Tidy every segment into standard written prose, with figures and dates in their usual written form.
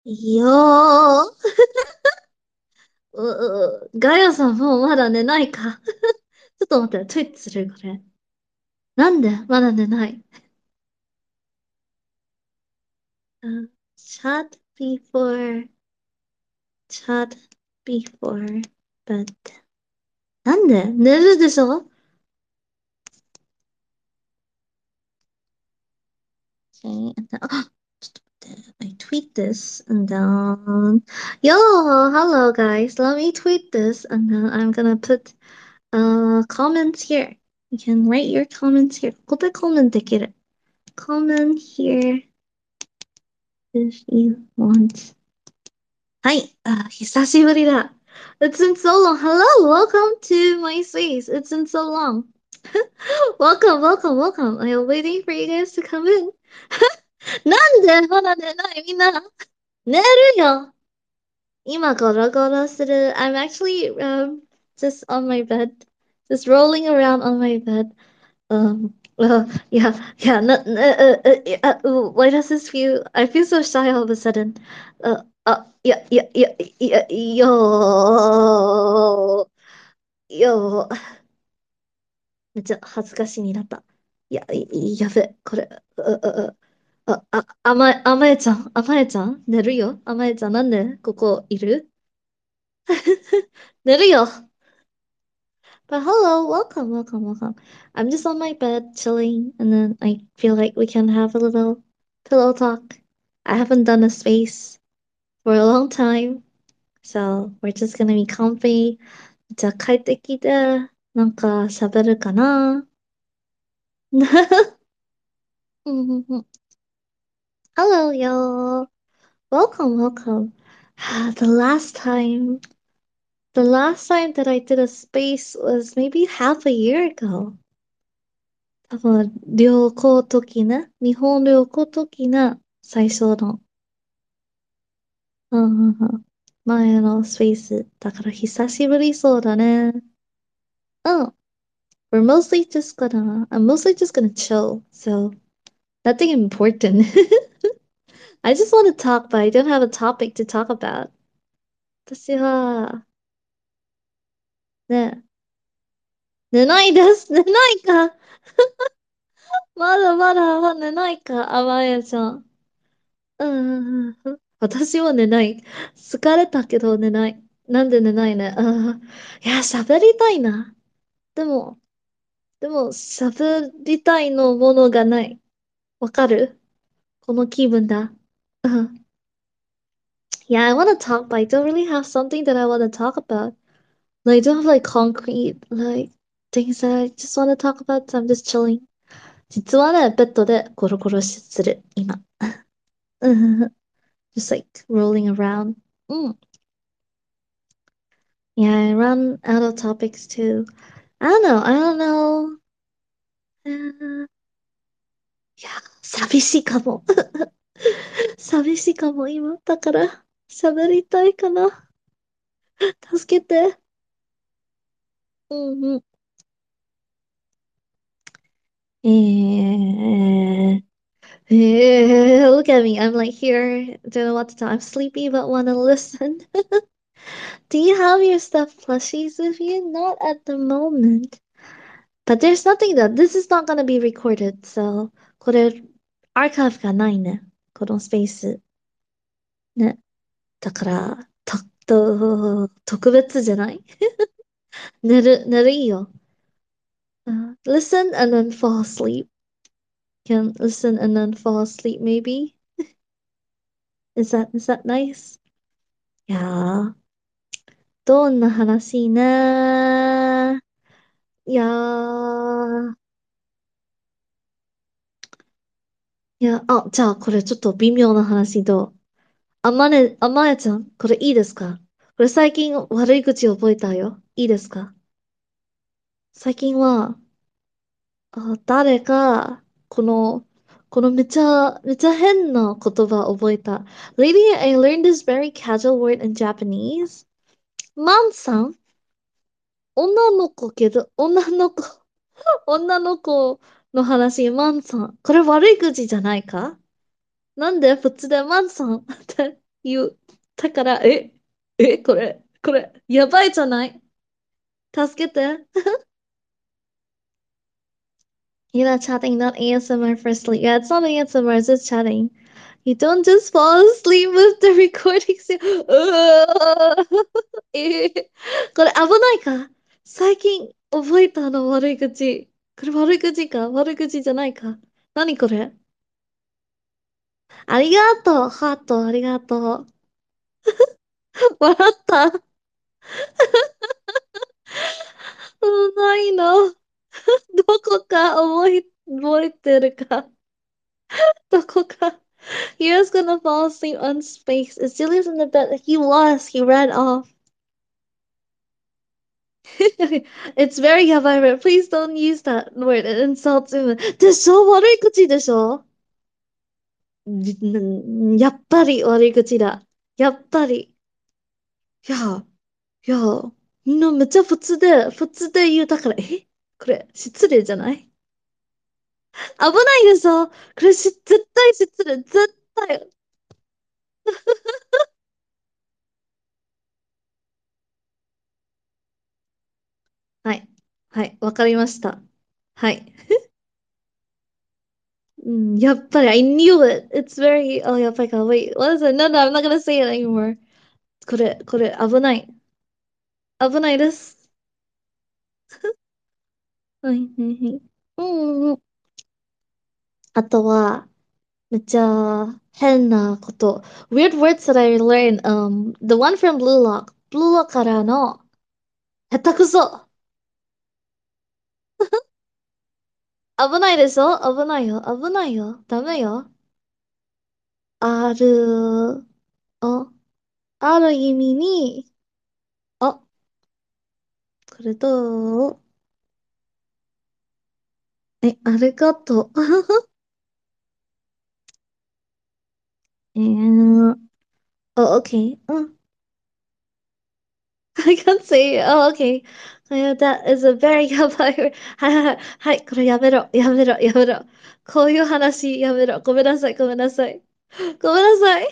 いやー、ガヤさんもうまだ寝ないか。ちょっと待って、ツイートするこれ。なんでまだ寝ない？chat before, chat before bed. なんで寝るでしょ？ Okay, and then, あ、ちょっと待って。I tweet this and then, yo, hello guys. Let me tweet this and then I'm gonna put comments here. You can write your comments here. ここでコメントできる。Comment here if you want. はい。久しぶりだ。It's been so long. Hello, welcome to my space. It's been so long. Welcome, welcome, welcome. I am waiting for you guys to come in. なんでまだ寝ないみんな。寝るよ。今ゴロゴロする。I'm actually just on my bed. Just rolling around on my bed. Yeah, yeah, why does this feel, I feel so shy all of a sudden. Yeah, yeah, yeah, yeah, yo, めっちゃ恥ずかしになった。いや、やべ、これ、甘えちゃん、甘えちゃん寝るよ。甘えちゃん、なんでここいる？寝るよ。But hello, welcome, welcome, welcome. I'm just on my bed chilling, and then I feel like we can have a little pillow talk. I haven't done a space for a long time, so we're just gonna be comfy. じゃあ帰ってきて、なんか喋るかな？うんうんうん。Hello, y'all. Welcome, welcome. The last time that I did a space was maybe half a year ago. 多分、旅行時ね。日本旅行時ね。最初の。うんうんうん。前のスペース。だから久しぶりそうだね。うん。I'm mostly just gonna chill. So, nothing important. I just want to talk, but I don't have a topic to talk about. 私は、ね、寝ないです。寝ないか。まだまだ寝ないか、あまやちゃん。うんうんうん。私は寝ない。疲れたけど寝ない。なんで寝ないね。いや、喋りたいな。でも、喋りたいのものがない。わかる？この気分だ。うん。Yeah, I want to talk, but I don't really have something that I want to talk about. Like, I don't have like concrete, like, things that I just want to talk about, so I'm just chilling. 実はね、ベッドでゴロゴロする、今。うん。Just like rolling around. うん。Yeah, I run out of topics too. I don't know. いや、寂しいかも。寂しいかも、今。だから、喋りたいかな。助けて。うんうん。Look at me. I'm like here, don't know what to talk. I'm sleepy but wanna listen. Do you have your stuffed plushies with you? Not at the moment. But there's nothing that this is not gonna be recorded, so これアーカイブがないね。このスペース。ね。だから、特別じゃない？寝るいいよ。Listen and then fall asleep. Can listen and then fall asleep maybe? Is that nice? いやー、どんな話ね。いやー、じゃあこれちょっと微妙な話どう？あまねちゃん、これいいですか？これ最近悪い口覚えたよ。いいですか？最近は、誰か、このめちゃ変な言葉覚えた。Lady, I learned this very casual word in Japanese. マンさん？女の子けど、女の子の話、マンさん。これ悪い口じゃないか？なんで普通でマンさんって。 言う。だから、これ、やばいじゃない？助けて。You're not chatting, not ASMR for sleep. Yeah, it's not ASMR, it's just chatting. You don't just fall asleep with the recording. これ危ないか？最近覚えたの悪い口。これ悪口か？悪口じゃないか？何これ？ありがとう。ハート、ありがとう。笑った？ないの。どこか覚えてるか？どこか。He was gonna fall asleep on space. As Julius in the bed, he was. He ran off. It's very yabai. Please don't use that word. It insults him. でしょ？悪い口でしょ？やっぱり悪い口だ。やっぱり。いや、いや、みんなめっちゃ普通で言うだから、これ、失礼じゃない？危ないでしょ？これ絶対失礼。絶対。はい。はい。わかりました。はい。うん、やっぱり、I knew it. It's very, oh, やっぱりか。Wait, what is it? No, no, I'm not gonna say it anymore. これ、危ない。危ないです。はい、はい、はい。うん。あとは、めっちゃ変なこと。Weird words that I learned. The one from Blue Lock. Blue Lock からの、下手くそ。危ないでしょ？危ないよ。危ないよ。ダメよ。ある、あ、ある意味に、あ、これどう？ありがとう。oh, okay. I can't say it. Oh, okay. That is a very やばい。はいはいはい。はい、これやめろ。やめろ。やめろ。こういう話やめろ。ごめんなさい。ごめんなさい。ごめんなさい。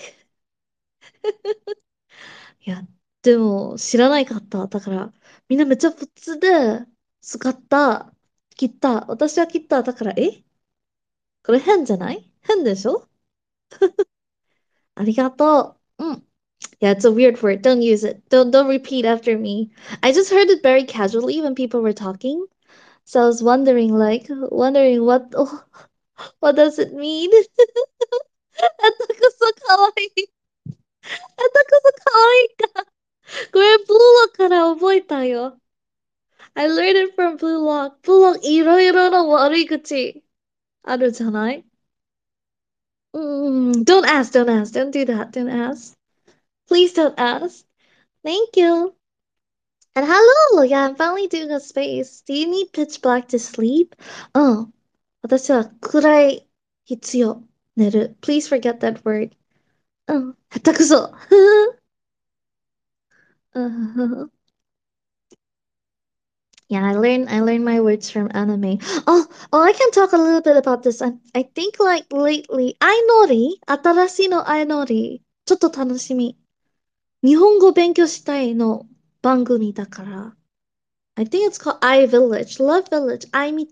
いや、でも知らないかった。だから、みんなめっちゃ普通で使った、切った。私は切った。だから、これ変じゃない？変でしょ？ありがとう。うん。Yeah, it's a weird word. Don't use it. Don't repeat after me. I just heard it very casually when people were talking. So I was wondering what does it mean? あたくそかわいい。あたくそかわいいか。これ、ブルーロックから覚えたよ。I learned it from Blue Lock. Blue Lock いろいろな悪い口あるじゃない？don't ask, don't ask, don't do that, don't ask. Please don't ask. Thank you. And hello! Yeah, I'm finally doing a space. Do you need pitch black to sleep? うん。私は暗い必要。寝る。Please forget that word. うん。下手くそ。うん。Yeah, I learned my words from anime. I can talk a little bit about this. I think like lately, 相乗り新しいの相乗り。ちょっと楽しみ。日本語勉強したいの番組だから。I think it's called I Village. Love Village. I 道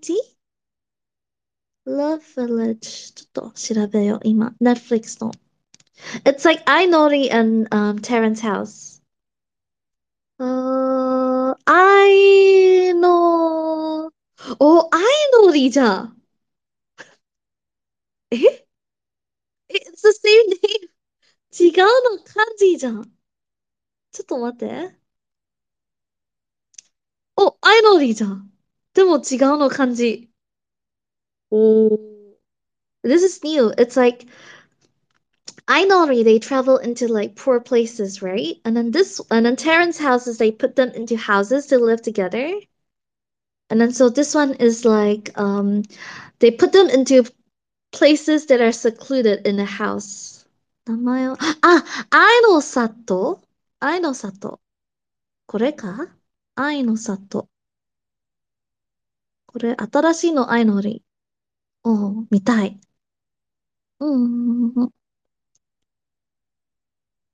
Love Village. ちょっと調べよう、今。Netflix の。It's like Ainori and Terrence House. I know. お、アイノリじゃん。え It's the same name. 違うの漢字じゃん。ちょっと待って。お、アイノリじゃん。でも違うの漢字。おー。This is new. It's like Ainori, they travel into like poor places, right? And then Terrence houses, they put them into houses to live together. And then so this one is like they put them into places that are secluded in a house. 名前を、愛の里？愛の里。これか？愛の里。これ、新しいの愛のり。見たい。うん。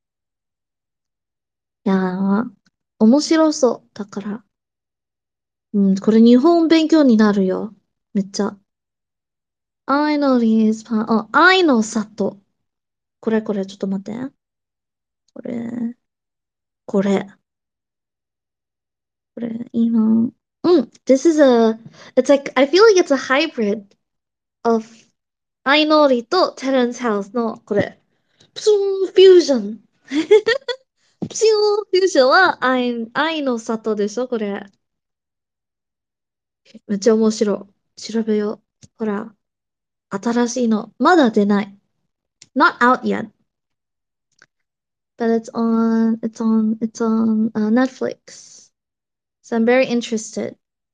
いやー、面白そう。だから。うん、これ日本勉強になるよ。めっちゃ。I know these I know 里。これ、ちょっと待って。これ、これ、今。うん、this is it's like, I feel like it's a hybrid of I know りと Terrence House の、これ、プシュンフュージョン。プシュンフュージョンは愛の里でしょこれ。めっちゃ面白い。調べよう。ほら、新しいの。まだ出ない。Not out yet. But it's on Netflix. So I'm very interested.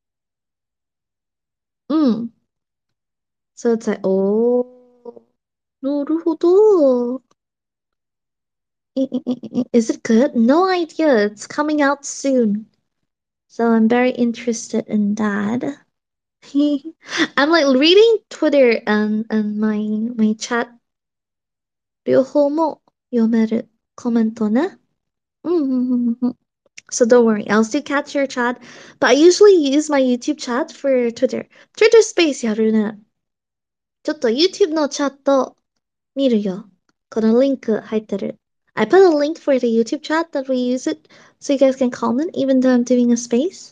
うん。So it's like, おー。なるほど。Is it good? No idea. It's coming out soon. So I'm very interested in that. I'm like reading Twitter and my chat 両方も読めるコメントね。うんうんうんうん。So don't worry, I'll still catch your chat. But I usually use my YouTube chat for Twitter. Twitter space やるね。ちょっと YouTube のチャット見るよ。このリンク入ってる。I put a link for the YouTube chat that we use it so you guys can comment even though I'm doing a space.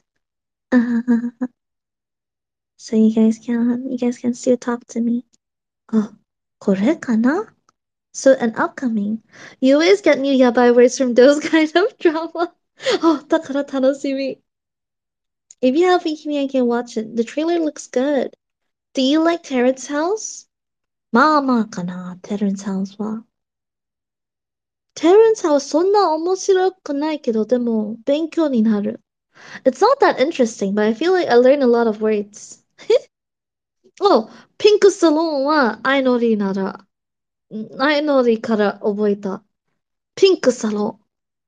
So you guys can still talk to me. あ、これかな So an upcoming. You always get new yabai words from those kind of drama. Oh, だから楽しみ. If you haven't seen I can watch it. The trailer looks good. Do you like Terrace House? まあまあかな、Terrace House は。Terrace House そんな面白くないけど、でも勉強になる. It's not that interesting, but I feel like I learn a lot of words. Oh, Pink Salon は相乗りなら、相乗りから覚えた。ピンクサロン。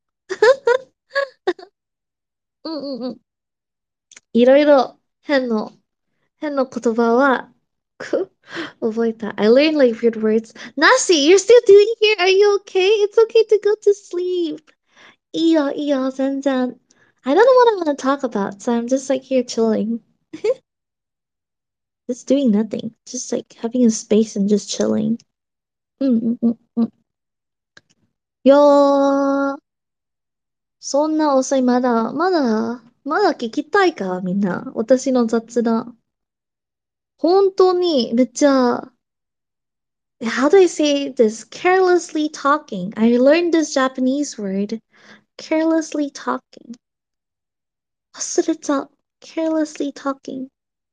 うんうんうん。いろいろ変の言葉は覚えた. I learned like weird words. Nasi, you're still doing here? Are you okay? It's okay to go to sleep. いいよ、いいよ、全然. I don't know what I want to talk about, so I'm just like here chilling. Just doing nothing. Just like having a space and just chilling. うんうんうんうん。いやー、そんな遅い、まだ聞きたいか、みんな。私の雑談。本当にめっちゃ、how do I say this? Carelessly talking. I learned this Japanese word. Carelessly talking. 忘れた. Carelessly talking.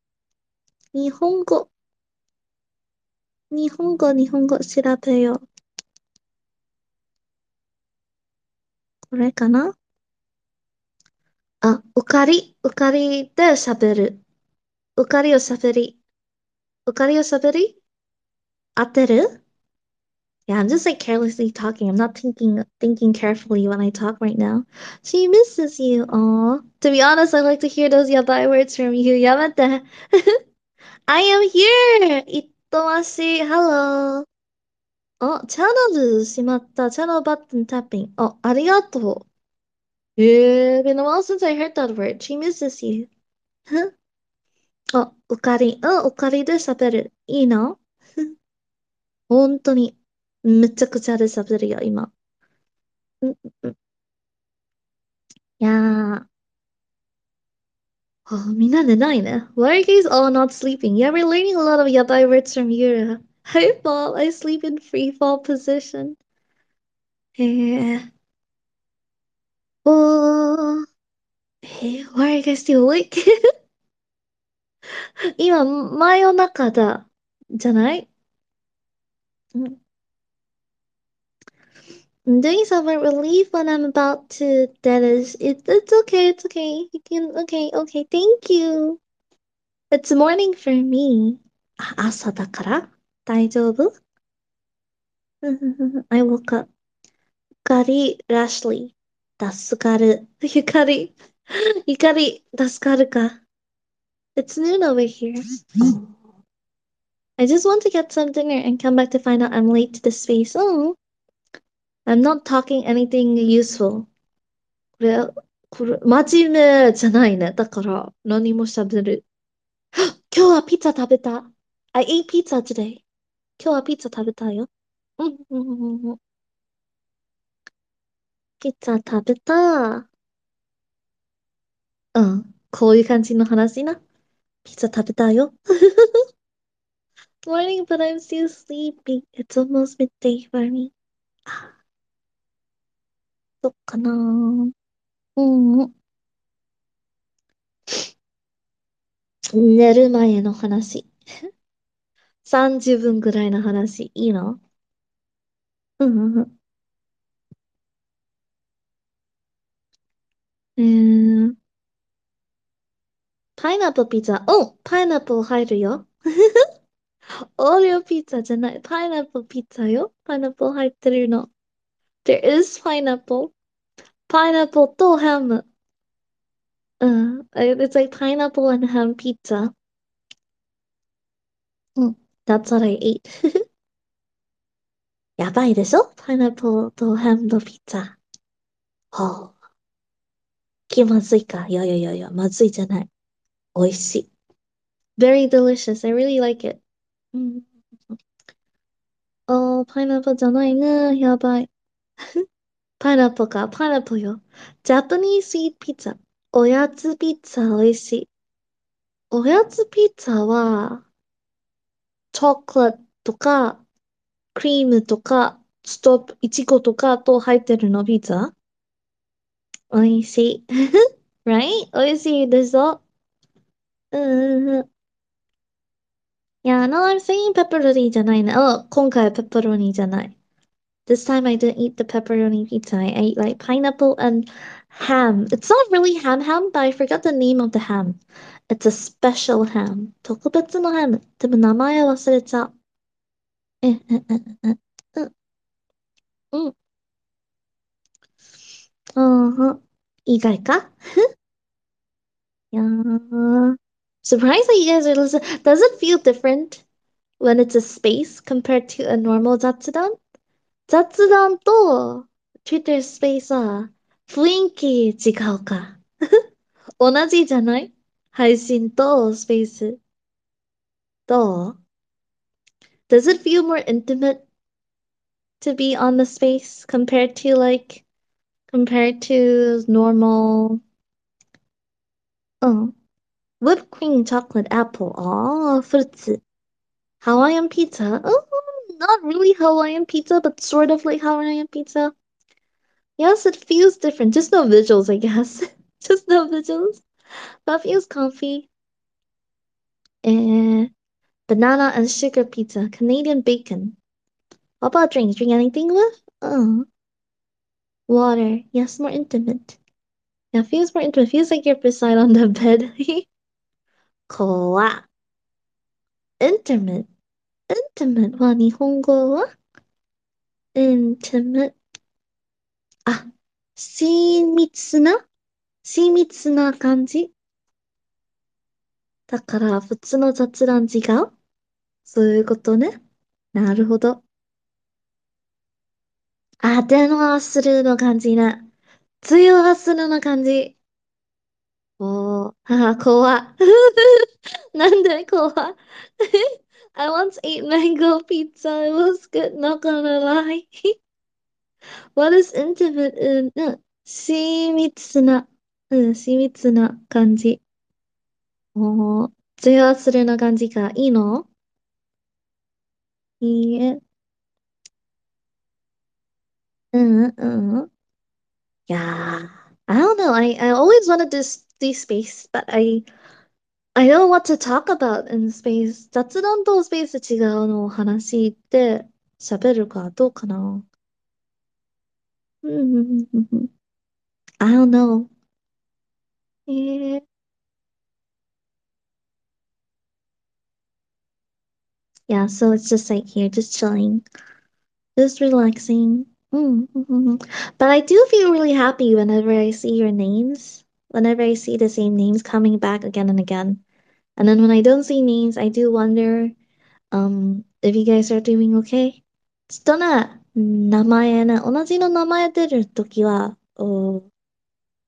日本語。日本語。しらべよう。これかなあ、うかり。うかりで喋る。うかりを喋り。合ってる? Yeah, I'm just like carelessly talking. I'm not thinking carefully when I talk right now. She misses you. Aw. To be honest, I like to hear those yabai words from you. Yamete. I am here. Itomashi. Hello. Oh, channel しまった. Channel button tapping. Oh, ありがとう. Been a while since I heard that word. She misses you. Huh? Oh, うかり。うん、うかりで喋る。いいの本当に。めちゃくちゃで喋るよ、今。うん、うん。いやー。Oh, みんなでないね. Why are you guys all not sleeping? Yeah, we're learning a lot of yabai words from Yura. I fall. I sleep in free fall position. Eh. Oh. Hey, why are you guys still awake? 今、真夜中だ。じゃない？うん。I'm doing somewhat relief when I'm about to. It's okay. It's okay. You can. Okay. Okay. Thank you. It's morning for me. あ、朝だから大丈夫? I woke up. ゆかり、ラシリー、助かる。ゆかり、助かるか。It's noon over here. Oh. I just want to get some dinner and come back to find out I'm late to the space. Oh, I'm not talking anything useful. れ、真面目じゃないね。だから、何も喋る。今日はピザ食べた。I ate pizza today. 今日はピザ食べたよ。うん、うん、うん、うん。ピザ食べた。うん。こういう感じの話な。ピザ食べたよ。Morning, but I'm still sleepy. It's almost midday for me. あ、そっかな。うん。寝る前の話。30分ぐらいの話。いいの？うん、うん、うん。パイナップルピザ。お、パイナップル入るよ。オーレオピザじゃない。パイナップルピザよ。パイナップル入ってるの。There is pineapple. パイナップルとハム。うん。It's like pineapple and ham pizza. うん。That's what I ate. やばいでしょ？パイナップルとハムのピザ。ほう。まずいか。いやいやいやいや、まずいじゃない。美味しい。Very delicious. I really like it. うん。パイナップルじゃないね。やばい。パイナップルか。パイナップルよ。ジャパニーズスイートピザ。おやつピザ美味しい。おやつピザは、チョコレートとか、クリームとか、いちごとかと入ってるのピザ美味しい。right? 美味しいでしょ？うんうんうん。Yeah, no, I'm saying pepperoni じゃないね。今回はペパロニじゃない。This time I didn't eat the pepperoni pizza. I ate like pineapple and ham. It's not really ham, but I forgot the name of the ham. It's a special ham. 特別のハム。でも名前忘れちゃう。うん、うん、うん、うん。意外か？いやー。Surprised that you guys are listening. Does it feel different when it's a space compared to a normal 雑談？雑談と Twitter スペースは雰囲気違うか。同じじゃない？配信とスペース。どう？ Does it feel more intimate to be on the space compared to normal? うん。Whipped cream, chocolate, apple. ああ、フルーツ。Hawaiian pizza. Oh, not really Hawaiian pizza, but sort of like Hawaiian pizza. Yes, it feels different. Just no visuals, I guess. Just no visuals. That feels comfy. Eh, banana and sugar pizza. Canadian bacon. What about drinks? Drink anything with? Water. Yes, more intimate. Yeah, feels more intimate. Feels like you're beside on the bed. Koa. Intimate. Intimate は日本語は intimate。あ、親密な感じだから、普通の雑談違う？そういうことね。なるほど。あ、電話するの感じね。通話するの感じ。おー、はは、怖。なんで怖？I once ate mango pizza. It was good, not gonna lie. What is intimate in, 親密な感じ。おー、通話するの感じか。いいの？いいえ。うんうん。Yeah. I don't know. I always wanted to do space, but I don't know what to talk about in space. 雑談とスペース違うのを話して喋るかどうかな。うんうんうんうん。I don't know. えー、Yeah, so it's just like here, just chilling, just relaxing. But I do feel really happy whenever I see your names, whenever I see the same names coming back again and again. And then when I don't see names, I do wonder, if you guys are doing okay. ちょっとね、名前ね、同じの名前出るときは、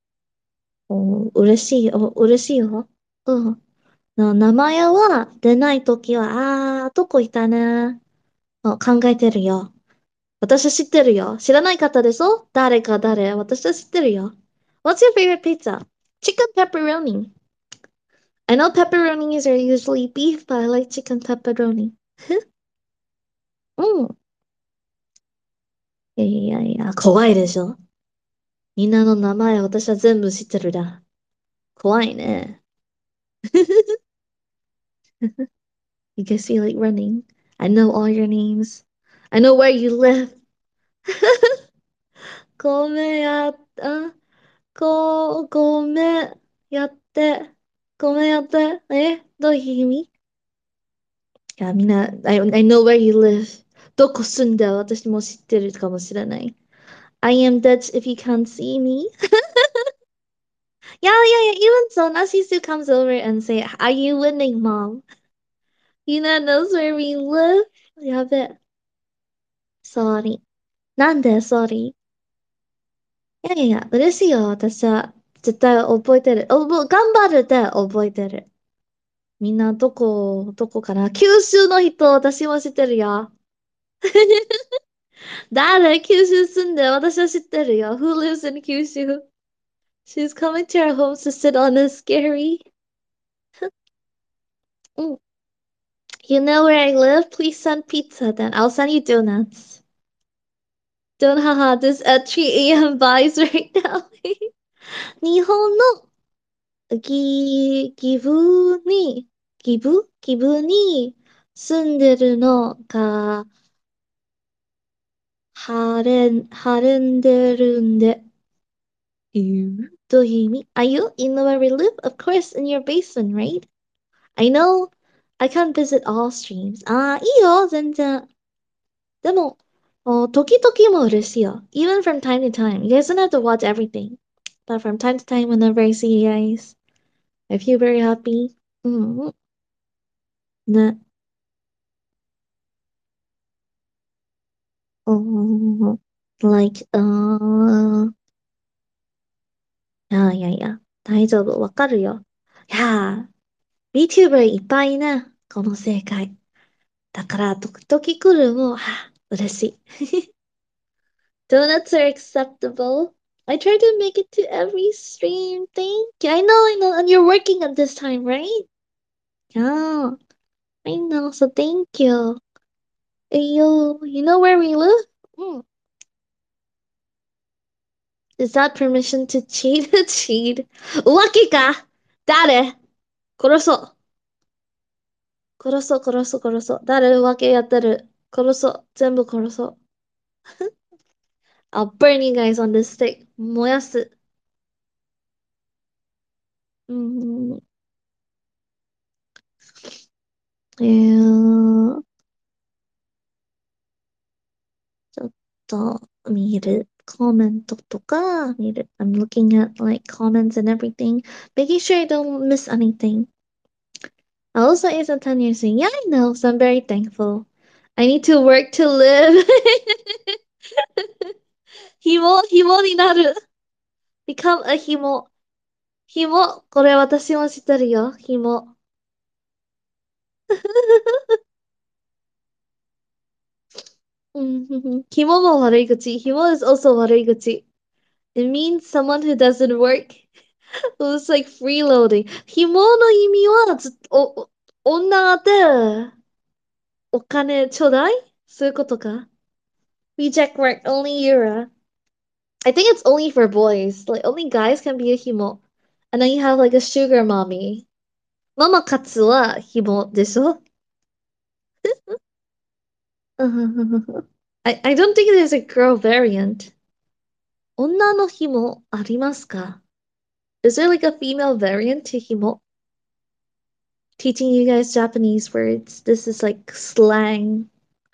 嬉しい、嬉しいよ。うん。名前は出ないときは、どこいたね。考えてるよ。私は知ってるよ。知らない方でしょ誰か誰。私は知ってるよ。What's your favorite pizza? Chicken pepperoni. I know pepperonis are usually beef, but I like chicken pepperoni. うん。いやいやいや、怖いでしょみんなの名前私は全部知ってるだ。怖いね。You guys feel like running. I know all your names. I know where you live. ごめんやった。ごめんやって。ごめんやって。どういう意味いや、みんな、I know where you live. どこ住んで私も知ってるかもしれない。I am Dutch if you can't see me. Yeah, yeah, yeah. Even so, Nasisu comes over and say, "Are you winning, mom?" Yuna knows where we live. やべ。Sorry. なんで sorry? いやいやいや、嬉しいよ。私は絶対覚えてる。もう頑張るって覚えてる。みんなどこかな九州の人、私も知ってるよ。誰九州住んで私は知ってるよ。Who lives in 九州? She's coming to our homes to sit on a scary. うん You know where I live? Please send pizza then. I'll send you donuts. Don't haha, this at 3 a.m. vibes right now. 日本のギブに住んでるのが、ハレンデルンで。どういう意味 Are you in where we live? Of course, in your basement, right? I know I can't visit all streams. いいよ、全然。でも、時々も嬉しいよ。Even from time to time. You guys don't have to watch everything. But from time to time, whenever I see you guys, I feel very happy. うん。ね。like, いやいや、大丈夫、わかるよ。いやー、VTuber いっぱいいね。この世界。だから、時々来るも、嬉しい。Donuts are acceptable. I try to make it to every stream. Thank you. I know. And you're working at this time, right? Yeah, I know. So thank you. Hey, you know where we live? Hmm. Is that permission to cheat? Cheat? 浮気か誰殺そう。殺そう。誰浮気やってる殺そう。全部殺そう。I'll burn you guys on this stick. 燃やす。うん。ちょっと見る。コメントとか見る。I'm looking at like comments and everything, making sure I don't miss anything. I also age at 10 years in. Yeah, I know, so I'm very thankful. I need to work to live. 紐になる。become a 紐。これ私も知ってるよ。紐。紐も悪い口。紐 is also 悪い口. It means someone who doesn't work. It was like freeloading. 紐の意味は女でお金ちょうだいそういうことか Reject work, only Yura. I think it's only for boys. Like, only guys can be a himo. And then you have like a sugar mommy. Mama katsu wa himo でしょ I don't think there's a girl variant. 女の紐ありますか Is there like a female variant to himo? Teaching you guys Japanese words. This is like slang.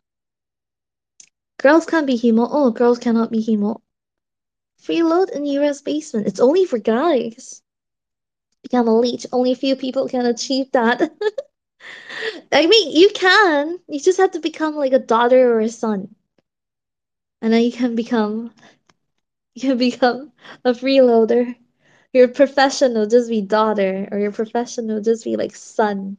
Girls can't be himo. Oh, girls cannot be himo. Freeload in Yura's basement. It's only for guys. Become a leech. Only a few people can achieve that. I mean, you can. You just have to become like a daughter or a son. And then you can become a freeloader. Your profession will just be daughter, or your profession will just be like son.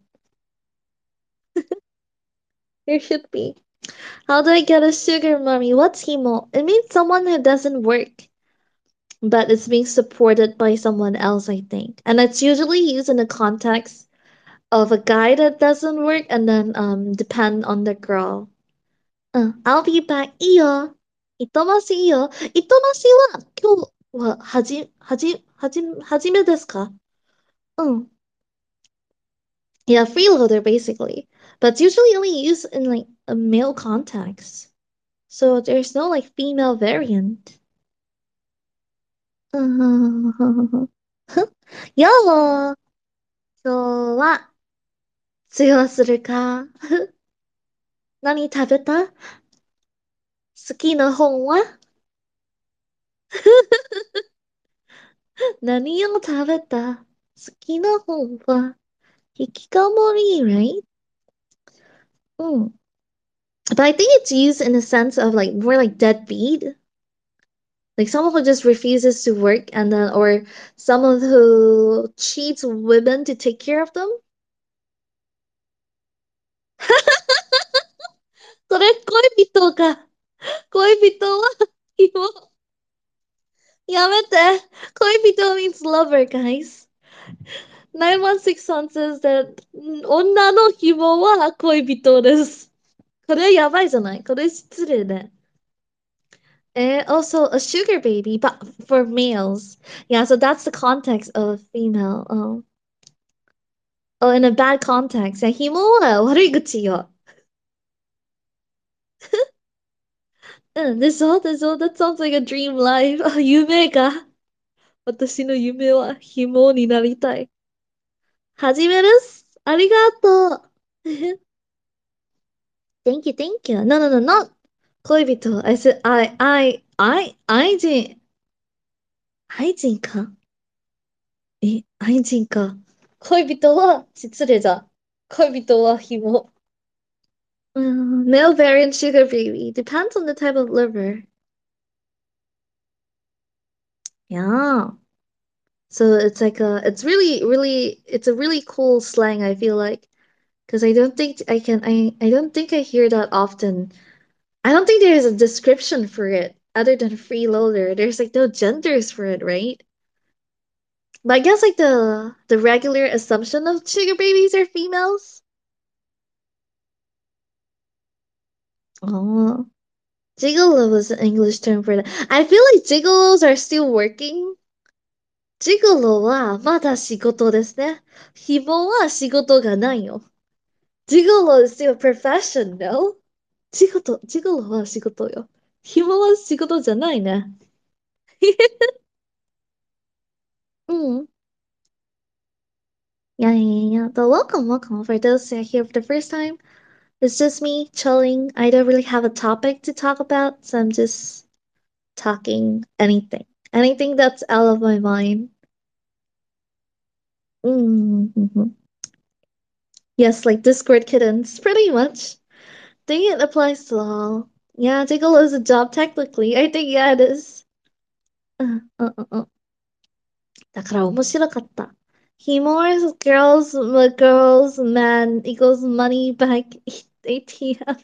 There should be. How do I get a sugar mommy? What's himo? It means someone who doesn't work, but it's being supported by someone else, I think. And it's usually used in the context of a guy that doesn't work and then depend on the girl. I'll be back. いいよ。いとましいいよ。いとましは今日ははじめですか？うん。Yeah, freeloader basically. But it's usually only used in like a male context. So there's no like female variant. YOLO! 今日は通話するか？何食べた？好きな本は？何を食べた？好きな本は？引きこもり, right? Mm. But I think it's used in the sense of like more like deadbeat. Like someone who just refuses to work and then or someone who cheats women to take care of them. それ恋人か恋人は紐やめて恋人 means lover, guys. 916 says that 女の紐は恋人です。これやばいじゃない？これ失礼ね。Also a sugar baby, but for males. Yeah, so that's the context of female. Oh, in a bad context. Yeah, 紐は悪い口よ。うん、でしょでしょ That sounds like a dream life. 夢か。私の夢は紐になりたい。はじめです。ありがとう。Thank you, thank you. No, no, no, not 恋人. I said I愛人か。え、愛人か。恋人は失礼じゃん。恋人は紐。Male variant sugar baby. Depends on the type of liver. Yeah. So it's a really cool slang, I feel like. Because I don't think I hear that often. I don't think there's a description for it other than freeloader. There's like no genders for it, right? But I guess like the regular assumption of sugar babies are females. Oh, gigolo is an English term for that. I feel like gigolos are still working. Gigolo はまだ仕事ですね。紐は仕事がないよ。Gigolo is still a profession, no? ジゴロは仕事よ。紐は仕事じゃないね。Mm. Yeah, yeah, yeah. But welcome, welcome. For those who are here for the first time, it's just me chilling. I don't really have a topic to talk about, so I'm just talking anything. Anything that's out of my mind. Mm-hmm. Yes, like Discord kittens, pretty much. Think it applies to all. Yeah, Gigolo is a job technically. I think, yeah, it is. だから面白かった。He girls, girls, man equals money back ATM.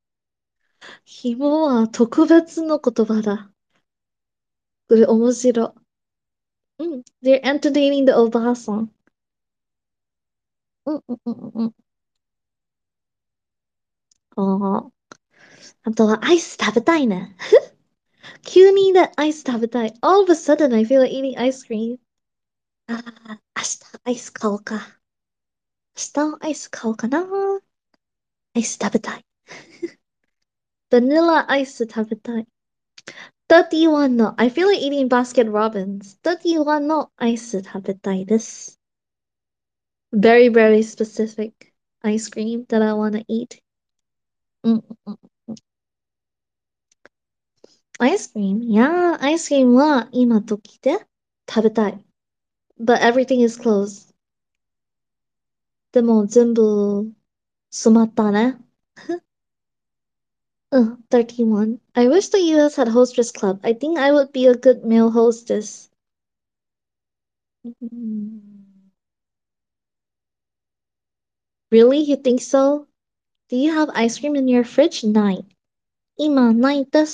紐は特別の言葉だ。これ面白い。うん。They're entertaining the おばあさん。うんうんうんうん。あとはアイス食べたいね。急にね、アイス食べたい. All of a sudden, I feel like eating ice cream. あー、明日アイス買おうかな。アイス食べたい。バニラアイス食べたい。31 no. I feel like eating Baskin Robbins. 31 no アイス食べたいです。Very, very specific ice cream that I want to eat. Mm-mm. Ice cream? Yeah, ice cream は今時で食べたい. But everything is closed. でも全部閉まったね。31. I wish the US had hostess club. I think I would be a good male hostess. Mm. Really? You think so? Do you have ice cream in your fridge? ない。今ないです。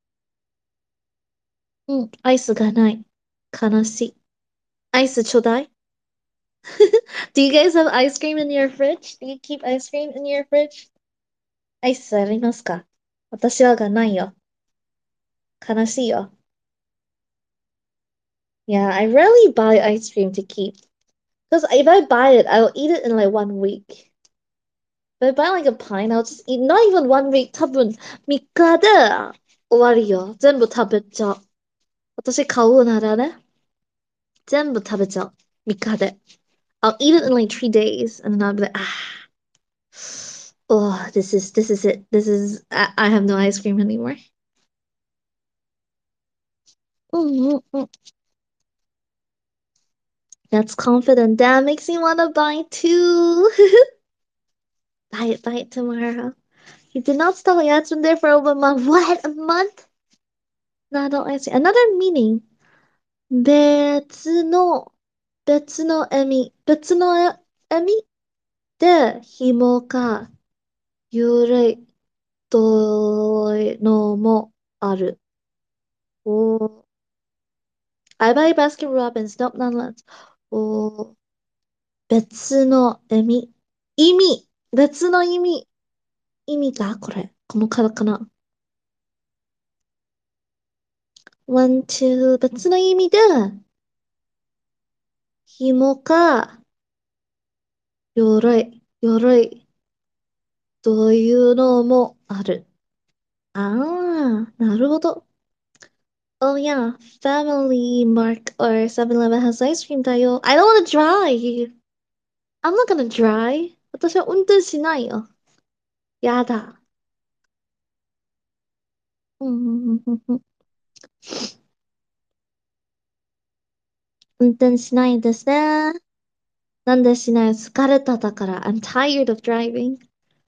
うん、アイスがない。悲しい。アイスちょうだい。Do you guys have ice cream in your fridge? Do you keep ice cream in your fridge? アイスありますか？私はがないよ。悲しいよ。Yeah, I rarely buy ice cream to keep. Because if I buy it, I'll eat it in like 1 week. If I buy like a pint, I'll just eat not even 1 week. 多分3日で終わりよ。全部食べちゃう。私買うならね。全部食べちゃう。3日で。I'll eat it in like 3 days, and then I'll be like, oh, this is it. I have no ice cream anymore. Mm-mm-mm. That's confident. That makes me wanna buy too. Buy it tomorrow. You did not stop. Yeah, it's been there for over a month. What? A month? No, I don't answer. Another meaning. 別の意味。別の意味で紐が緩いというのもある。おー。I buy Baskin Robbins. Nope, nonetheless. おー。別の意味。意味がこれ。このカタカナ。one, two, 別の意味で紐が鎧というのもある。ああ、なるほど。Oh yeah, Family Mark or 7-Eleven has ice cream だよ. I don't want to drive. I'm not gonna drive. 私は運転しないよ. やだ. 運転しないですね。なんでしない？疲れただから。I'm tired of driving.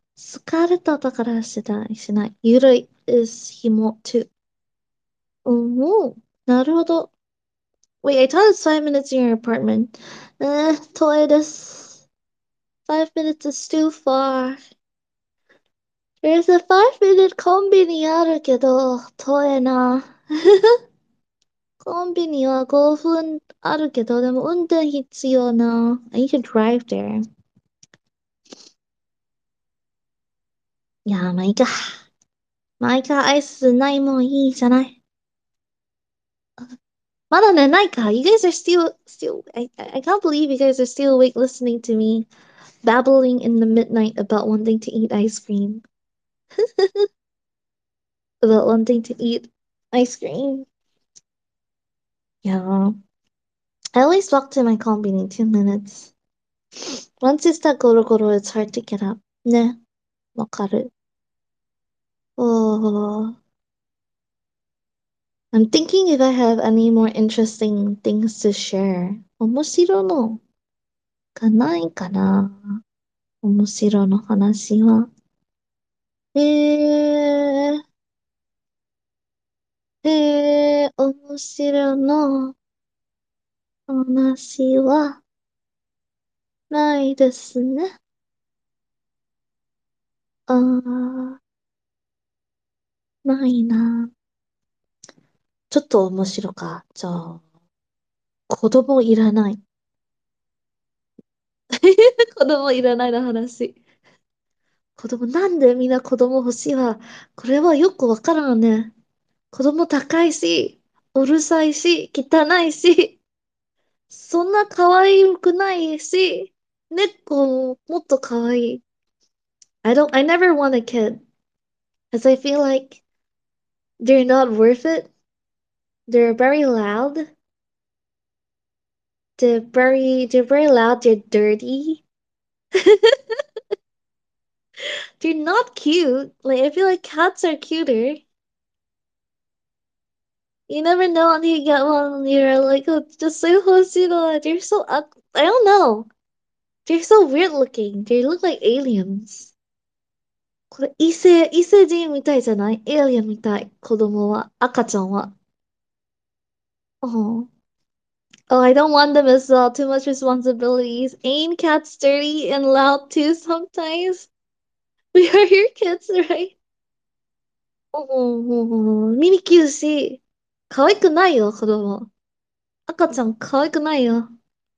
疲れただからしない。ゆるい is 紐 too. おお、なるほど。Wait, I thought it's 5 minutes in your apartment. 遠いです. 5 minutes is too far. There's a 5 minute コンビニあるけど、遠いな。コンビニは5分あるけど、でも運転必要な。I need to drive there. いやー、まあいいか。まあいいか、アイスないもんいいじゃない。まだ寝ないか? You guys are I can't believe you guys are still awake listening to me babbling in the midnight about wanting to eat ice cream. About wanting to eat ice cream. Yeah. I always walk to my combine in 2 minutes. Once you start goro, it's hard to get up. ね、わかる. Oh, I'm thinking if I have any more interesting things to share. 面白のがないかな。面白の話は。面白の話はないですね。あー、ないな。ちょっと面白か。じゃあ、子供いらない。子供いらないの話。子供なんでみんな子供欲しいわ。これはよくわからんね。子供高いし、うるさいし、汚いし、そんな可愛くないし、猫もっと可愛い。I never want a kid. As I feel like they're not worth it. They're very loud. They're very loud, they're dirty. They're not cute. Like I feel like cats are cuter. You never know until you get one and you're like, oh, just so Hoshino. They're so I don't know. They're so weird looking. They look like aliens. これ異星人みたいじゃない？エイリアンみたい。子供は。赤ちゃんは。うん。 Oh, I don't want them as well. Too much responsibilities. Ain't cats dirty and loud too sometimes? We are your kids, right? 耳キューし、可愛くないよ、子供。赤ちゃん可愛くないよ。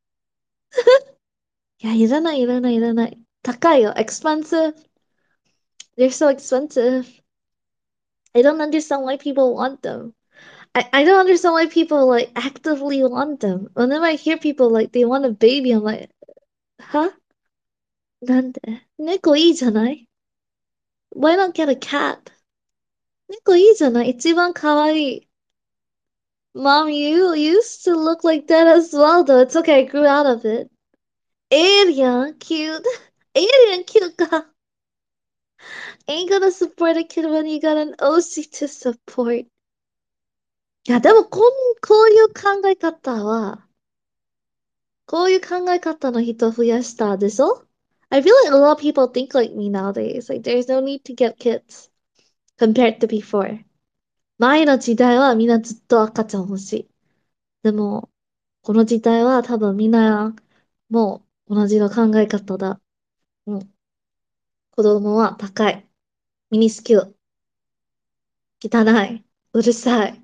いや、いらない、いらない、いらない。高いよ。expensive. They're so expensive. I don't understand why people want them. I don't understand why people like actively want them. Whenever I hear people like they want a baby, I'm like, huh? なんで猫いいじゃない？ Why not get a cat? 猫いいじゃない？一番可愛い。Mom, you used to look like that as well, though. It's okay, I grew out of it. Alien, cute. Alien, cute か。Ain't gonna support a kid when you got an OC to support. いや、でもこういう考え方は、こういう考え方の人増やしたでしょ？ I feel like a lot of people think like me nowadays. Like, there's no need to get kids compared to before. 前の時代はみんなずっと赤ちゃん欲しい。でも、この時代は多分みんなもう同じの考え方だ。うん。子供は高い。ミニスキュー。汚い。うるさい。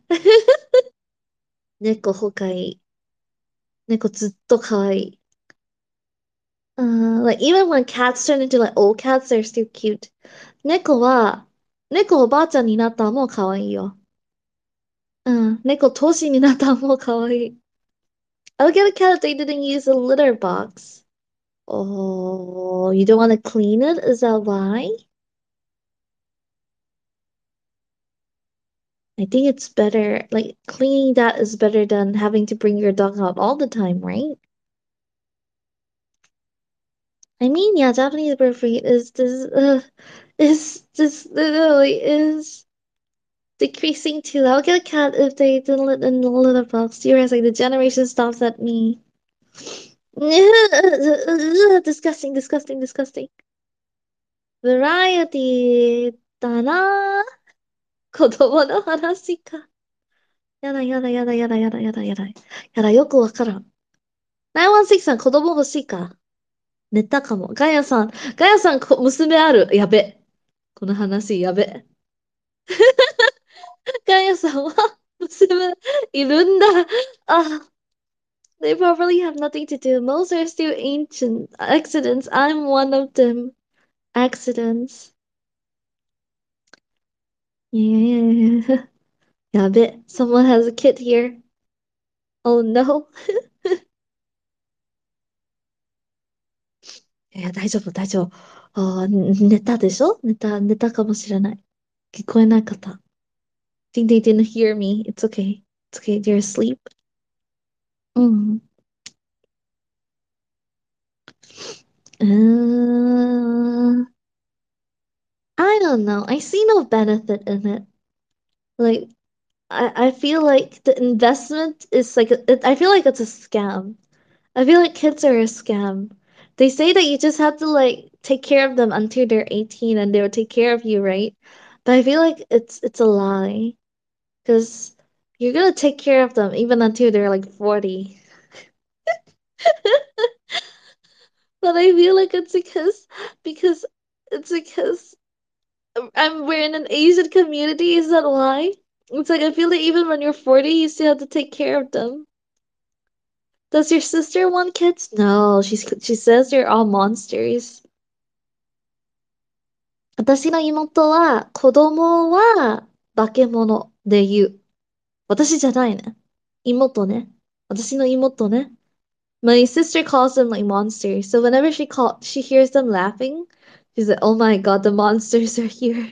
猫ほかいい。猫ずっと可愛い。like even when cats turn into like old cats, they're still cute. 猫は、猫おばあちゃんになったらもう可愛いよ。うん。猫年になったらもう可愛い。I'll get a cat if they didn't use a litter box. Oh, you don't want to clean it? Is that why? I think it's better, like cleaning that is better than having to bring your dog out all the time, right? I mean, yeah, Japanese bird breed is literally is decreasing too. I'll get a cat if they didn't live in the litter box. You're like the generation stops at me. Disgusting, disgusting, disgusting. Variety だな。子供の話か。やだやだやだやだやだやだやだ。やだ、よくわからん。916さん子供欲しいか？寝たかも。ガヤさん娘ある。やべ。この話やべ。ガヤさんは娘いるんだ。あ、they probably have nothing to do. Most are still ancient accidents. I'm one of them. Accidents. Yeah. やべ。Someone has a kid here. Oh no. いや、大丈夫、大丈夫。寝たでしょ？寝たかもしれない。聞こえなかった。think they didn't hear me. It's okay. It's okay. They're asleep. うん。うーん。I don't know. I see no benefit in it. Like, I feel like the investment is like, I feel like it's a scam. I feel like kids are a scam. They say that you just have to like take care of them until they're 18 and they'll take care of you, right? But I feel like it's a lie. Because you're gonna take care of them even until they're like 40. But I feel like it's because it's because we're in an Asian community. Is that why? It's like I feel like even when you're 40, you still have to take care of them. Does your sister want kids? No, she says they're all monsters. 私の妹は子供は化け物で言う。私じゃないね。妹ね。私の妹ね。My sister calls them like monsters. So whenever she hears them laughing, she's like, "Oh my God, the monsters are here."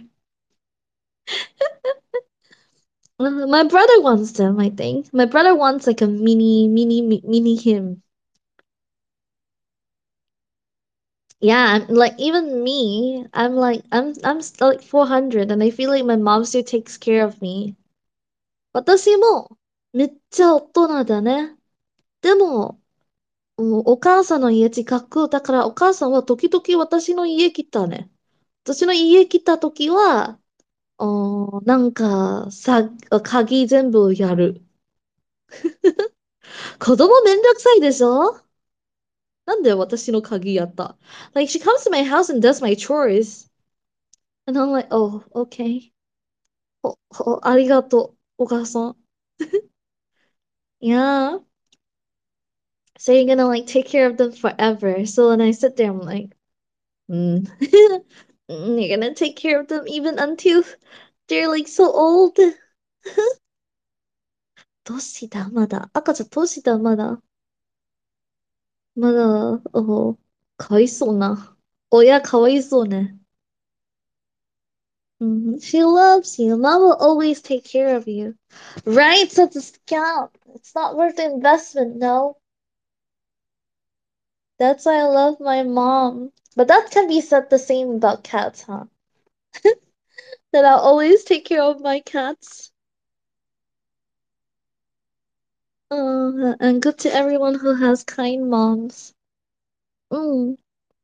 My brother wants them, I think. My brother wants like a mini him. Yeah, like even me, I'm still like 400 and I feel like my mom still takes care of me. 私もめっちゃ大人だね。でも、お母さんの家近く、だからお母さんは時々私の家来たね。私の家来た時は、なんか、鍵全部やる。 子供めんどくさいでしょ？なんで私の鍵やった？ Like, she comes to my house and does my chores. And I'm like, oh, okay. ありがとう、お母さん。Yeah. So you're gonna like take care of them forever. So when I sit there, I'm like, mm. You're gonna take care of them even until they're like so old. 年だ、まだ。赤ちゃん年だ、まだ。まだ、かわいそうな。親かわいそうね。Mhm. She loves you. Mom will always take care of you. Right? So it's a scam. It's not worth the investment, no. That's why I love my mom. But that can be said the same about cats, huh? That I'll always take care of my cats. And good to everyone who has kind moms. Mm,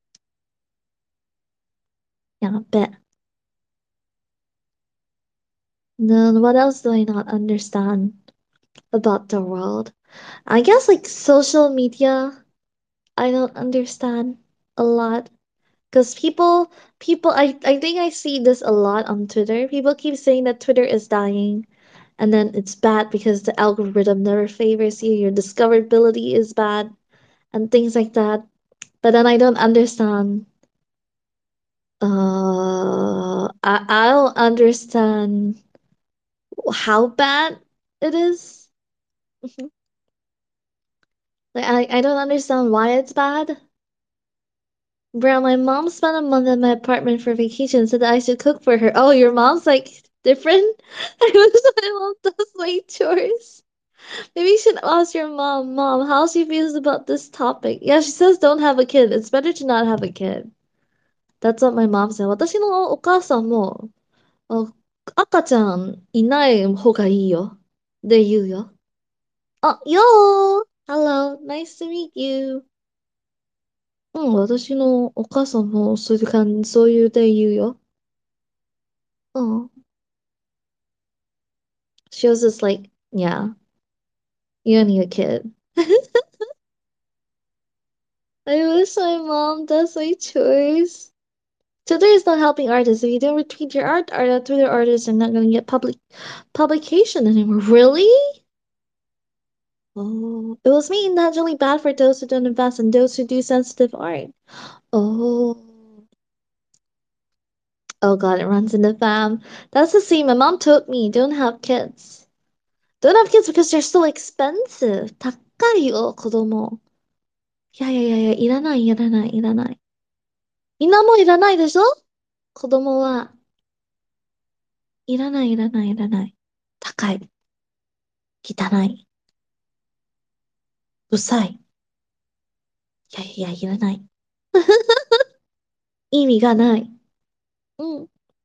yeah, I bet. Then what else do I not understand about the world? I guess like social media, I don't understand a lot. Because I think I see this a lot on Twitter. People keep saying that Twitter is dying, and then it's bad because the algorithm never favors you, your discoverability is bad, and things like that. But then I don't understand. I don't understand how bad it is. Like, I don't understand why it's bad. Bro, my mom spent a month at my apartment for vacation, said that I should cook for her. Oh, your mom's like different? I wish my mom does my chores. Maybe you should ask your mom, Mom, how she feels about this topic. Yeah, she says don't have a kid. It's better to not have a kid. That's what my mom said. 私のお母さんも、赤ちゃんいない方がいいよ。で言うよ。よー Hello, nice to meet you. うん、私のお母さんもそういうで言うよ。うん。She was just like, yeah, you don't need a kid. I wish my mom does my chores. Twitter is not helping artists. If you don't retweet your art, Twitter artists are not gonna get publication anymore. Really? Oh, it was me intentionally bad for those who don't invest and those who do sensitive art. Oh, oh God, it runs in the fam. That's the same. My mom told me don't have kids. Don't have kids because they're so expensive. 高いよ、子供。いやいやいやいや、いらない、いらない、いらない。みんなもいらないでしょ？子供は。いらない、いらない、いらない。高い。うさい。いやいや、いらない。意味がない。Mm.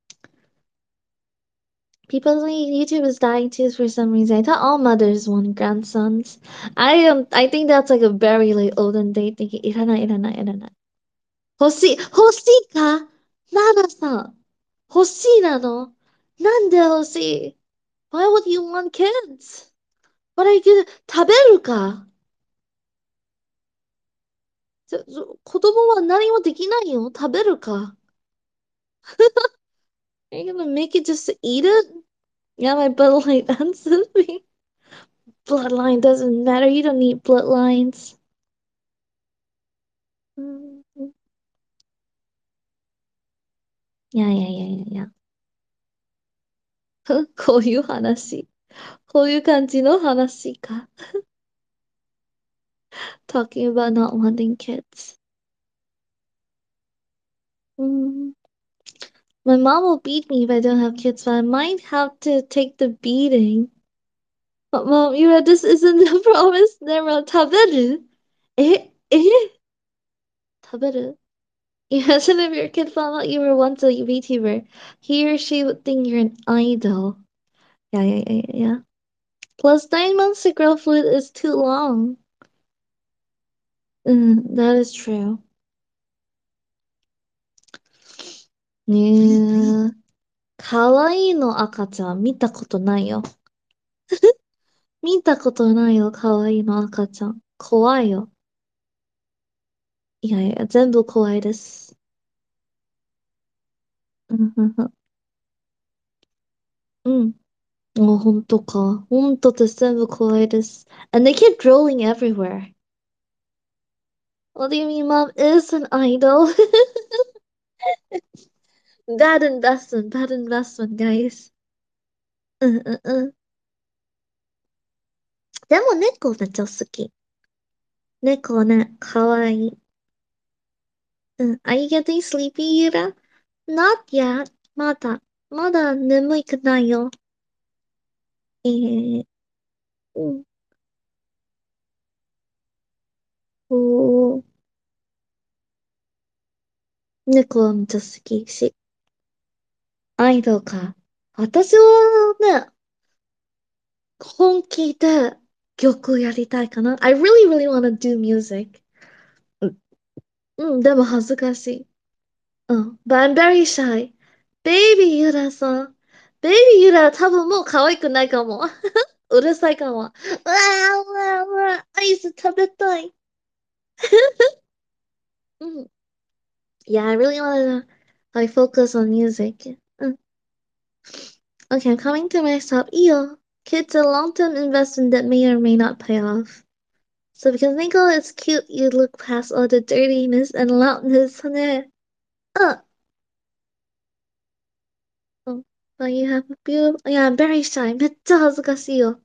People think YouTube is dying too for some reason. I thought all mothers want grandsons. I think that's like a very like olden day thinking. いらない、いらない、いらない。欲しい。欲しいか？ナナさん。欲しいなの？なんで欲しい？ Why would you want kids? What are you gonna 食べるか？子供は何もできないよ。食べるか？ Are you gonna make it just to eat it? Yeah, my bloodline answers me. Bloodline doesn't matter. You don't need bloodlines. Mm, yeah, yeah, yeah, yeah, yeah. こういう話。こういう感じの話か。Talking about not wanting kids. Mm. My mom will beat me if I don't have kids, but I might have to take the beating. But mom, you read this isn't a promise. Never 食べる？え？食べる？ Imagine if your kid found out you were once a VTuber. He or she would think you're an idol. Yeah, yeah, yeah, yeah, yeah. Plus 9 months to grow fluid is too long. That is true. Yeah. 可愛いの赤ちゃん見たことないよ。 見たことないよ、可愛いの赤ちゃん。怖いよ。いやいや、全部怖いです。うんうんうん。うん。あ、ほんとか。ほんとって全部怖いです。And they keep drooling everywhere. What do you mean mom is an idol? Bad investment, bad investment, guys. うんうんうん。でも猫めっちゃ好き。猫ね、かわいい。うん。Are you getting sleepy, Yura? Not yet. まだ。まだ眠くないよ。うん。おー。猫はめっちゃ好きし。アイドルか。私はね、本気で曲やりたいかな。I really, really wanna do music. うん、うん、でも恥ずかしい。うん。But I'm very shy. Baby ユラさん。Baby ユラ多分もう可愛くないかも。うるさいかも。うわーうわーうわー、アイス食べたい。うん。Yeah, I really wanna like focus on music. うん。Okay, I'm coming to my stop. Iyo. Kids a long-term investment that may or may not pay off. So because Nicole is cute, you look past all the dirtiness and loudness. 네. Uh, oh, but you have a beautiful, yeah, I'm very shy. めっちゃ恥ずかしいよ。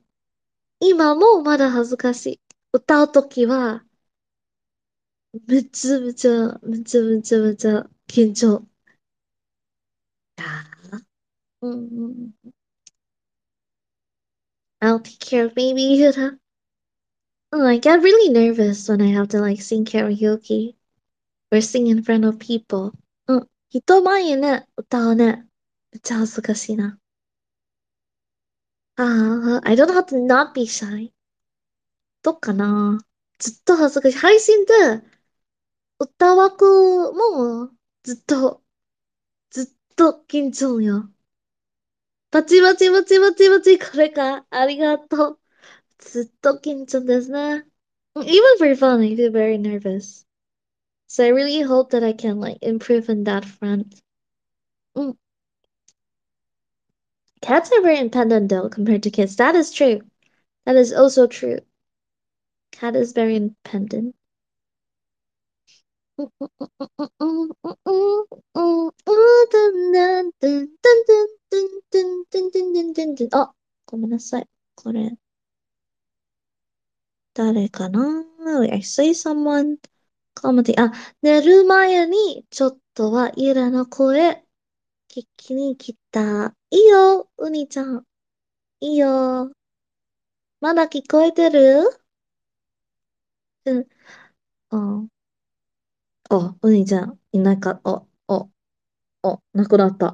今もまだ恥ずかしい。歌うときは、めちゃめちゃ緊張。うんうん。I'll take care of baby Yuta. Oh, I get really nervous when I have to like sing karaoke or sing in front of people. 人前ね、歌うね。めっちゃ恥ずかしいな。I don't know how to not be shy. どっかなずっと恥ずかしい。配信で歌枠もずっと緊張よ。バチバチバチバチバチ、これか。ありがとう。ずっと緊張ですね。Even for fun, I feel very nervous. So I really hope that I can like improve in that front. Mm. Cats are very independent though compared to kids. That is true. That is also true. Cat is very independent. 아, ごめんなさい。これ、誰かな I see someone commenting. 寝る前にちょっとはイラの声聞きに来た。いいよ、うにちゃん。いいよ。まだ聞こえてる？うん。あ、うにちゃん、いないか。なくなった。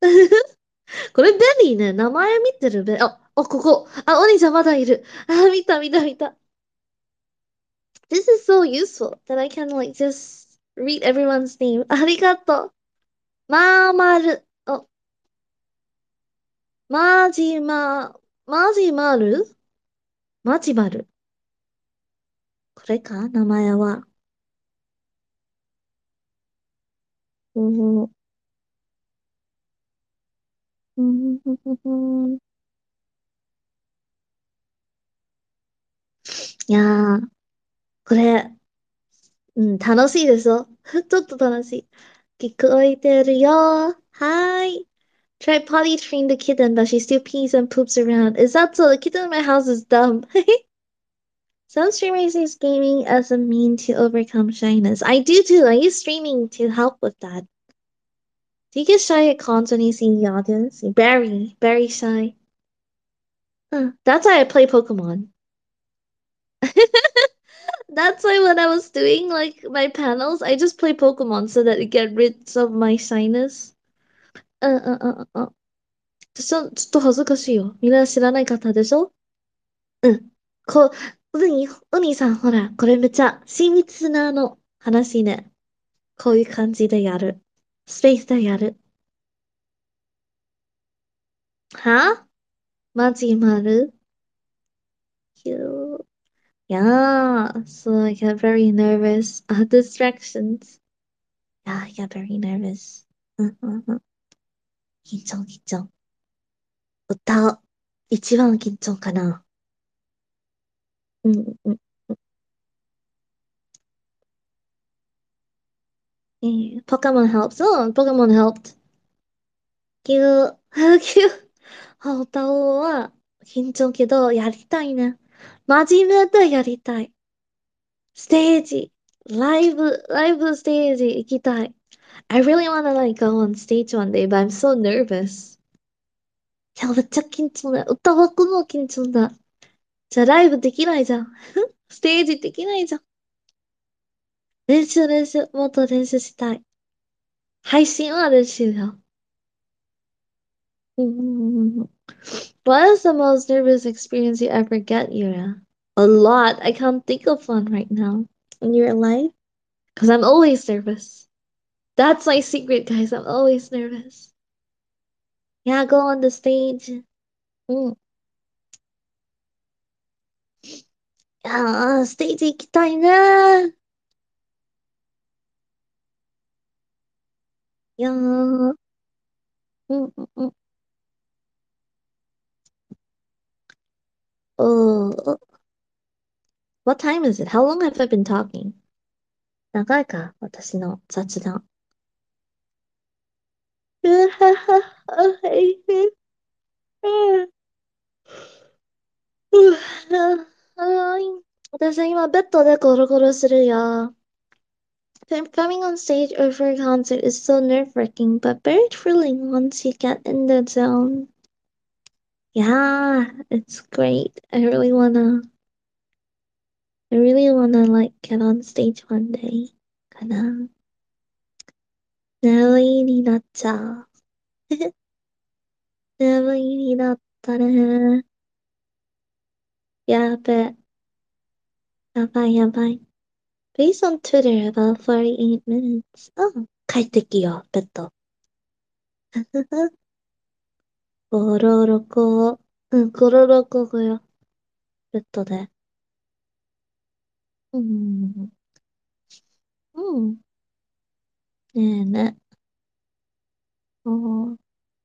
これ便利ね。名前見てるべ。ここ。お兄ちゃんまだいる。見た。This is so useful that I can like just read everyone's name. ありがとう。マジマル。これか名前は。うんうんうん。いやー、これ、楽しいでしょ？ちょっと楽しい。聞こえてるよ。はーい。Try potty train the kitten, but she still pees and poops around. Is that so? The kitten in my house is dumb. Some streamers use gaming as a mean to overcome shyness. I do too. I use streaming to help with that. Do you get shy at cons when you see the audience? Very shy. Huh. That's why I play Pokemon. That's why when I was doing like my panels, I just play Pokemon so that it get rid of my shyness. うん。ちょっと恥ずかしいよ。みんな知らない方でしょ？うん。ウニさん、ほら、これめっちゃ親密なの話ね。こういう感じでやる。スペースでやる。はマジマル Cute. Yeah, so I get very nervous. Distractions. Yeah, I get very nervous. 緊張、緊張。歌、一番緊張かな。うん、うん。ポケモン helps. うん、ポケモン helped. キュー、キュー。歌は緊張けど、やりたいね。真面目でやりたい。ステージ、ライブステージ行きたい。I really wanna like go on stage one day, but I'm so nervous. いや、めっちゃ緊張だ。歌わくも緊張だ。じゃあライブできないじゃん。ステージできないじゃん。練習。もっと練習したい。配信は練習よ。うんうんうん。What is the most nervous experience you ever get, Yura? A lot. I can't think of one right now. In your life? Because I'm always nervous. That's my secret, guys. I'm always nervous. Yeah, go on the stage. うん。いやー、ステージ行きたいね。いやー、うん。Oh, what time is it? How long have I been talking? 長いか、私の雑談。うはははいうははい。私は今ベッドでゴロゴロするよ。Performing on stage or for a concert is so nerve-wracking, but very thrilling once you get in the zone. Yeah, it's great. I really wanna like get on stage one day. かな。眠いになっちゃう。眠いになったね。やべ。やばい。Based on Twitter, about 48 minutes. 帰ってきよ、ベッド。ゴロロコ。うん、ゴロロコごよ。ベッドで。うん。うん。ね。おー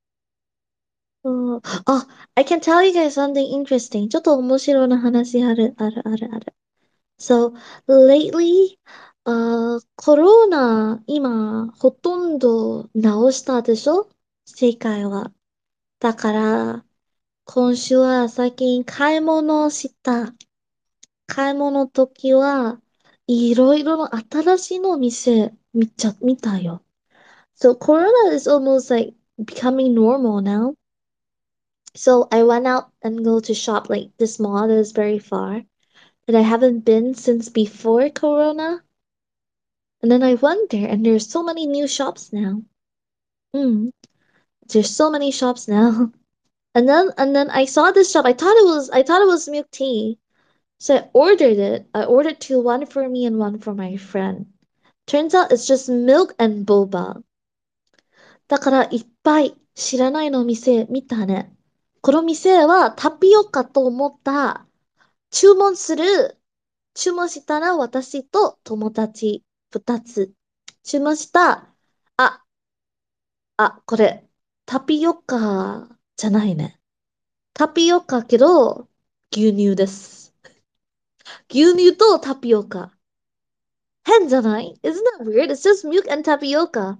おーI can tell you guys something interesting. ちょっと面白な話ある。So, lately, コロナ、今、ほとんど治したでしょ世界は。だから、今週は最近買い物をした。買い物の時は、いろいろの新しいの店見たよ。So Corona is almost like becoming normal now. So I went out and go to shop like this mall that is very far that I haven't been since before Corona. And then I went there and there's so many new shops now. Mm, there's so many shops now. And then I saw this shop. I thought it was milk tea. So I ordered it. I ordered two, one for me and one for my friend. Turns out it's just milk and boba. だからいっぱい知らないの店見たね。この店はタピオカと思った。注文する。注文したら私と友達二つ。注文した。あ、これタピオカじゃないね。タピオカけど牛乳です。牛乳とタピオカ。変じゃない？ Isn't that weird? It's just milk and tapioca.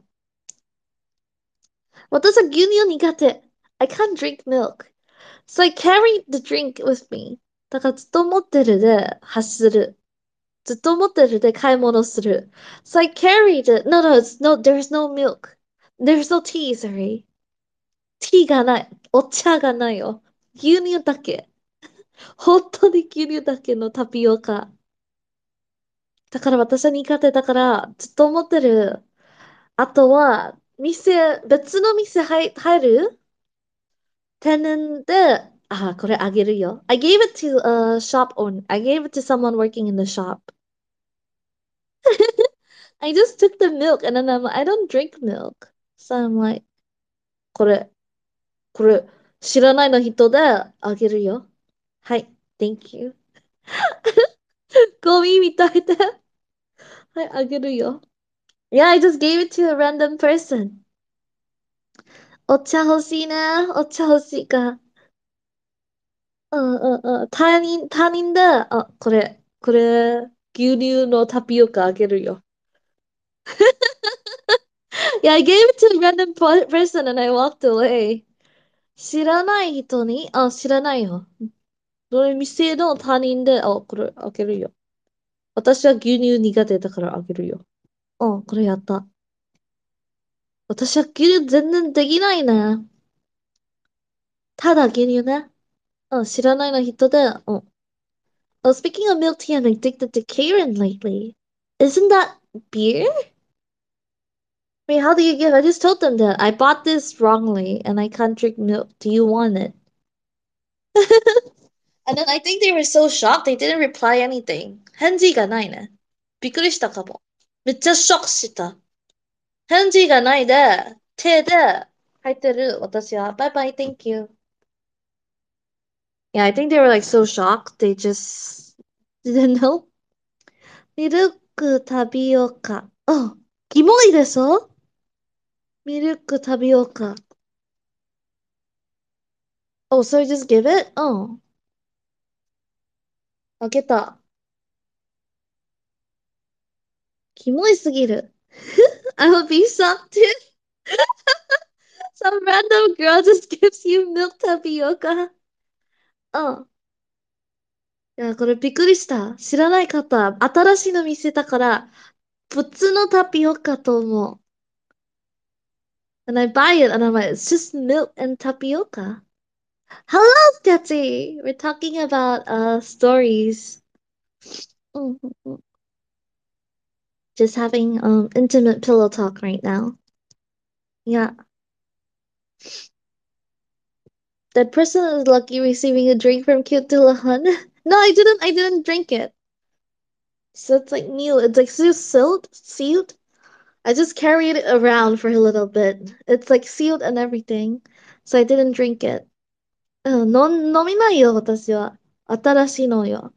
私は牛乳苦手。I can't drink milk. So I carried the drink with me. だからずっと持ってるで走る。ずっと持ってるで買い物する。So I carried it. There's no milk. There's no tea, sorry. tea がない。お茶がないよ。牛乳だけ。本当に牛乳だけのタピオカ。だから私は苦手だからずっと持ってる。あとは、別の店入るテナンで、これあげるよ。I gave it to a shop owner. I gave it to someone working in the shop. I just took the milk and then I don't drink milk. So I'm like, これ、これ、知らないの人であげるよ。はい、thank you. ゴミみたいで。はい、あげるよ。Yeah, I just gave it to a random person. お茶欲しいな。お茶欲しいか。うんうんうん。他人で、あ、これ、牛乳のタピオカあげるよ。Yeah, I gave it to a random person and I walked away. 知らない人に、あ、知らないよ。どれ店の他人で、あ、これあげるよ。私は牛乳苦手だからあげるよ。うん、これやった。私は牛乳全然できないね。ただ牛乳ね。うん、知らないの人で、うん。Oh, speaking of milk tea, I'm addicted to Karen lately. Isn't that beer? Wait, how do you give? I just told them that I bought this wrongly and I can't drink milk. Do you want it? And then I think they were so shocked they didn't reply anything. 返事がないね。びっくりしたかも。めっちゃショックした。返事がないで、手で入ってる私は。Bye bye, thank you. Yeah, I think they were like so shocked. They just didn't know. ミルクタピオカ。あ、キモいでしょミルクタピオカ。Oh, so you just give it? うん。開けた。キモいすぎる。I would be shocked if some random girl just gives you milk tapioca. うん。いや、これびっくりした。知らない方、新しいの見せたから、普通のタピオカと思う。And I buy it and I'm like, it's just milk and tapioca. Hello, Tetsuy! We're talking about stories. Mhm. Just having intimate pillow talk right now. Yeah. That person is lucky receiving a drink from Cute Dillahan. No, I didn't drink it. So it's like new. It's like still sealed. I just carried it around for a little bit. It's like sealed and everything. So I didn't drink it. うん、飲みないよ、私は。新しいのよ。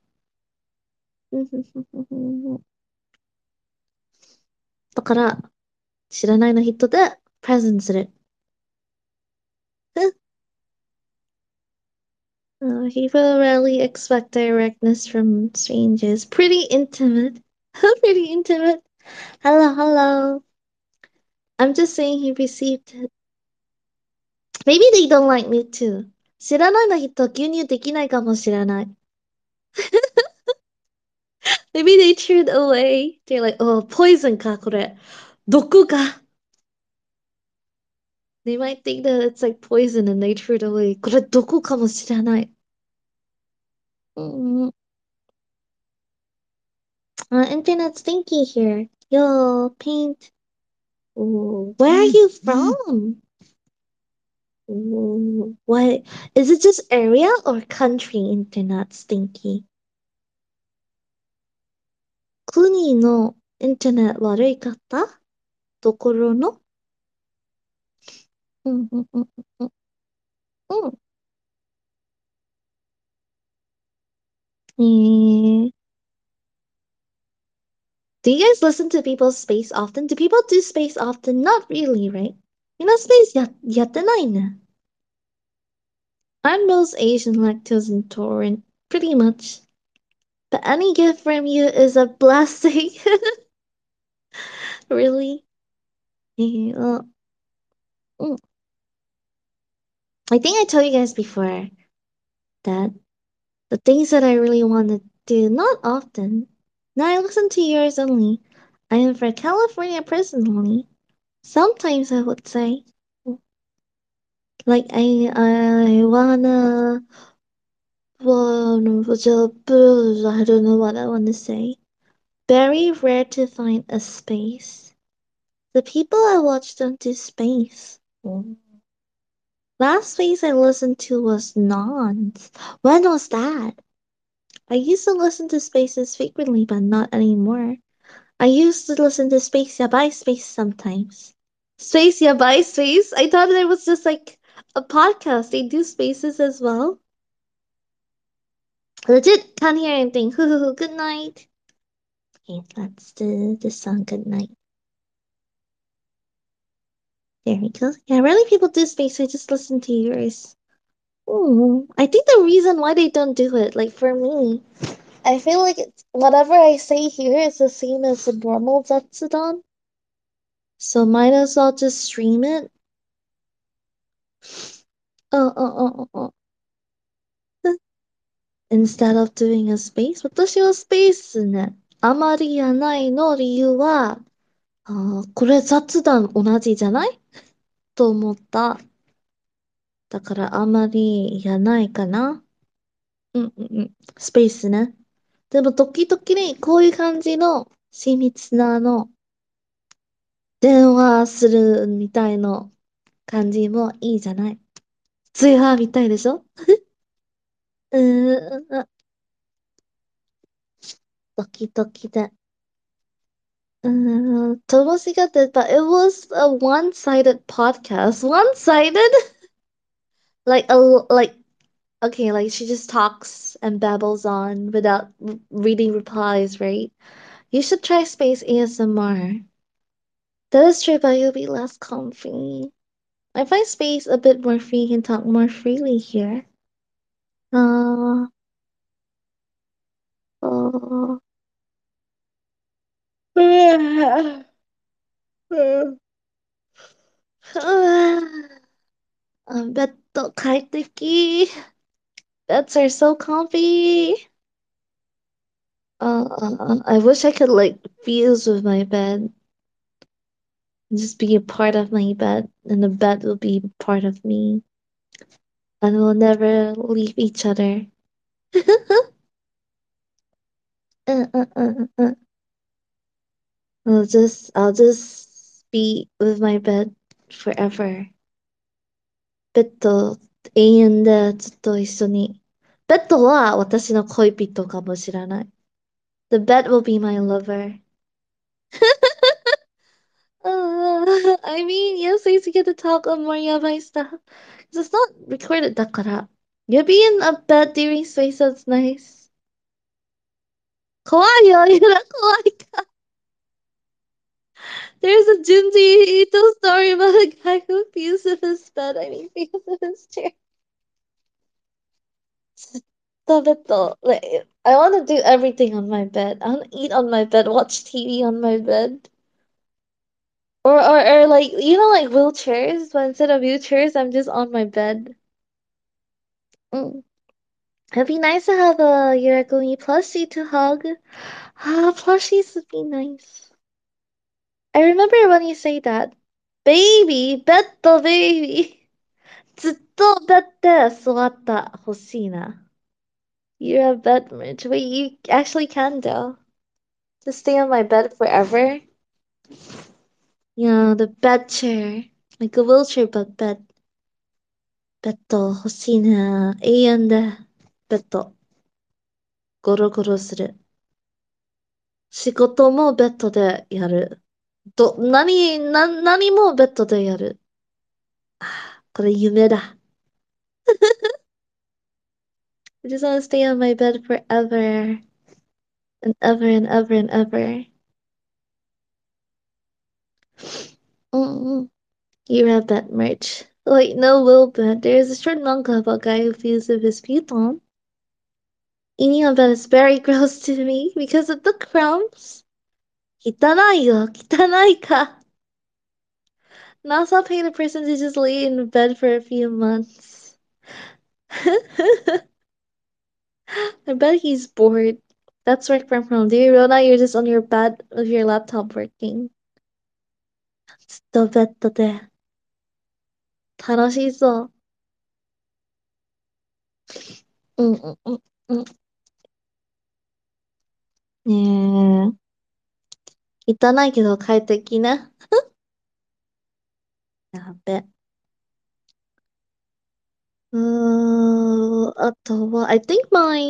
だから、知らないの人でプレゼントする。People rarely expect directness from strangers. Pretty intimate. Pretty intimate. Hello, hello. I'm just saying he received it. Maybe they don't like me too. 知らないの人、牛乳できないかもしれない。Maybe they threw it away. They're like, oh, poison か、これ。毒か。They might think that it's like poison and they threw it away. これ毒かもしれない。Mm, internet stinky here. Yo, paint. Ooh, where are you from? Ooh, what? Is it just area or country internet stinky? 国のインターネット悪いかったところのうんうんうんうんうん。Do you guys listen to people's space often? Do people do space often? Not really, right? みんなスペースやってないね。I'm most Asian lactose intolerant, pretty much. But any gift from you is a blessing. Really? Yeah. Mm. I think I told you guys before that the things that I really want to do, not often. Now I listen to yours only. I am for California personally. Sometimes I would say. Like I I don't know what I wanna say. Very rare to find a space. The people I watched onto space. Last space I listened to was Nons. When was that? I used to listen to spaces frequently, but not anymore. I used to listen to Space Yabai Space sometimes. Space Yabai Space? I thought it was just like a podcast. They do spaces as well. Legit, can't hear anything. Good night. Okay, let's do the song Goodnight. There we go. Yeah, rarely people do space, I just listen to yours. I think the reason why they don't do it, like for me, I feel like whatever I say here is the same as a normal Zetsudan. So might as well just stream it. Instead of doing a space. 私はスペースね。あまりやないの理由は、これ雑談同じじゃないと思った。だからあまりやないかな。スペースね。でも時々にこういう感じの親密な電話するみたいな感じもいいじゃない。通話みたいでしょうーん、時々で。Tomoshi got that, but it was a one-sided podcast. One-sided? Like like okay, like she just talks and babbles on without reading replies, right? You should try Space ASMR. That is true, but you'll be less comfy. I find Space a bit more free. You can talk more freely here. Uh, uh, bed 快適. Beds are so comfy. I wish I could like fuse with my bed and just be a part of my bed, and the bed will be part of me, and we'll never leave each other. Uh. I'll just be with my bed forever. ベッド永遠でずっと一緒に。ベッドは私の恋人かもしれない。The bed will be my lover. I mean, yes, I used to get to talk on more yabai stuff. 'Cause it's not recorded だから. You'll be in a bed during space, that's nice. 怖いよ、怖いか. There's a Junji Ito story about a guy who fused with his bed. I mean, fused with his chair. Stop it though. Like, I want to do everything on my bed. I want to eat on my bed, watch TV on my bed. Or like, like wheelchairs, but instead of wheelchairs, I'm just on my bed. Mm. It'd be nice to have a Yuragumi plushie to hug. Plushies would be nice. I remember when you say that. Baby, bed baby. ずっとベッドで座った欲しいな. You're a bed merch. Wait, you actually can though. Just stay on my bed forever. Yeah, the bed chair. Like a wheelchair but bed. ベッド欲しいな。家んでベッド。ゴロゴロする。仕事もベッドでやる。何もベッドでやる。ああ、これ夢だ。I just want to stay on my bed forever. And ever and ever and ever. Mm-mm. You read that merch. Wait, no, will bed. There is a short manga about a guy who feels with his futon. Eating on bed is very gross to me because of the crumbs. 汚いよ、汚いか. Now stop paying the person to just lay in bed for a few months. I bet he's bored. That's work from home. Do you realize you're just on your bed with your laptop working? ずっとベッドで楽しそう。うん。ねえ。汚いけど快適ね。やべ。あとは、I think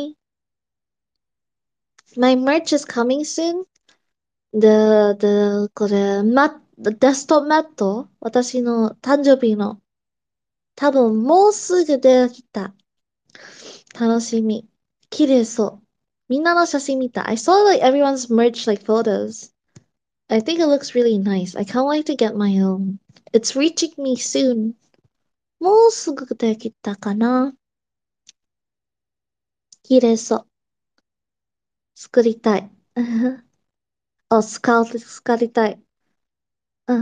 my merch is coming soon. The desktop mat 私の誕生日の多分もうすぐできた。楽しみ。綺麗そう。 みんなの写真見た. I saw like everyone's merch like photos. I think it looks really nice. I can't wait to get my own. It's reaching me soon. もうすぐできたかな。綺麗そう。作りたい。あ、使いたい。うん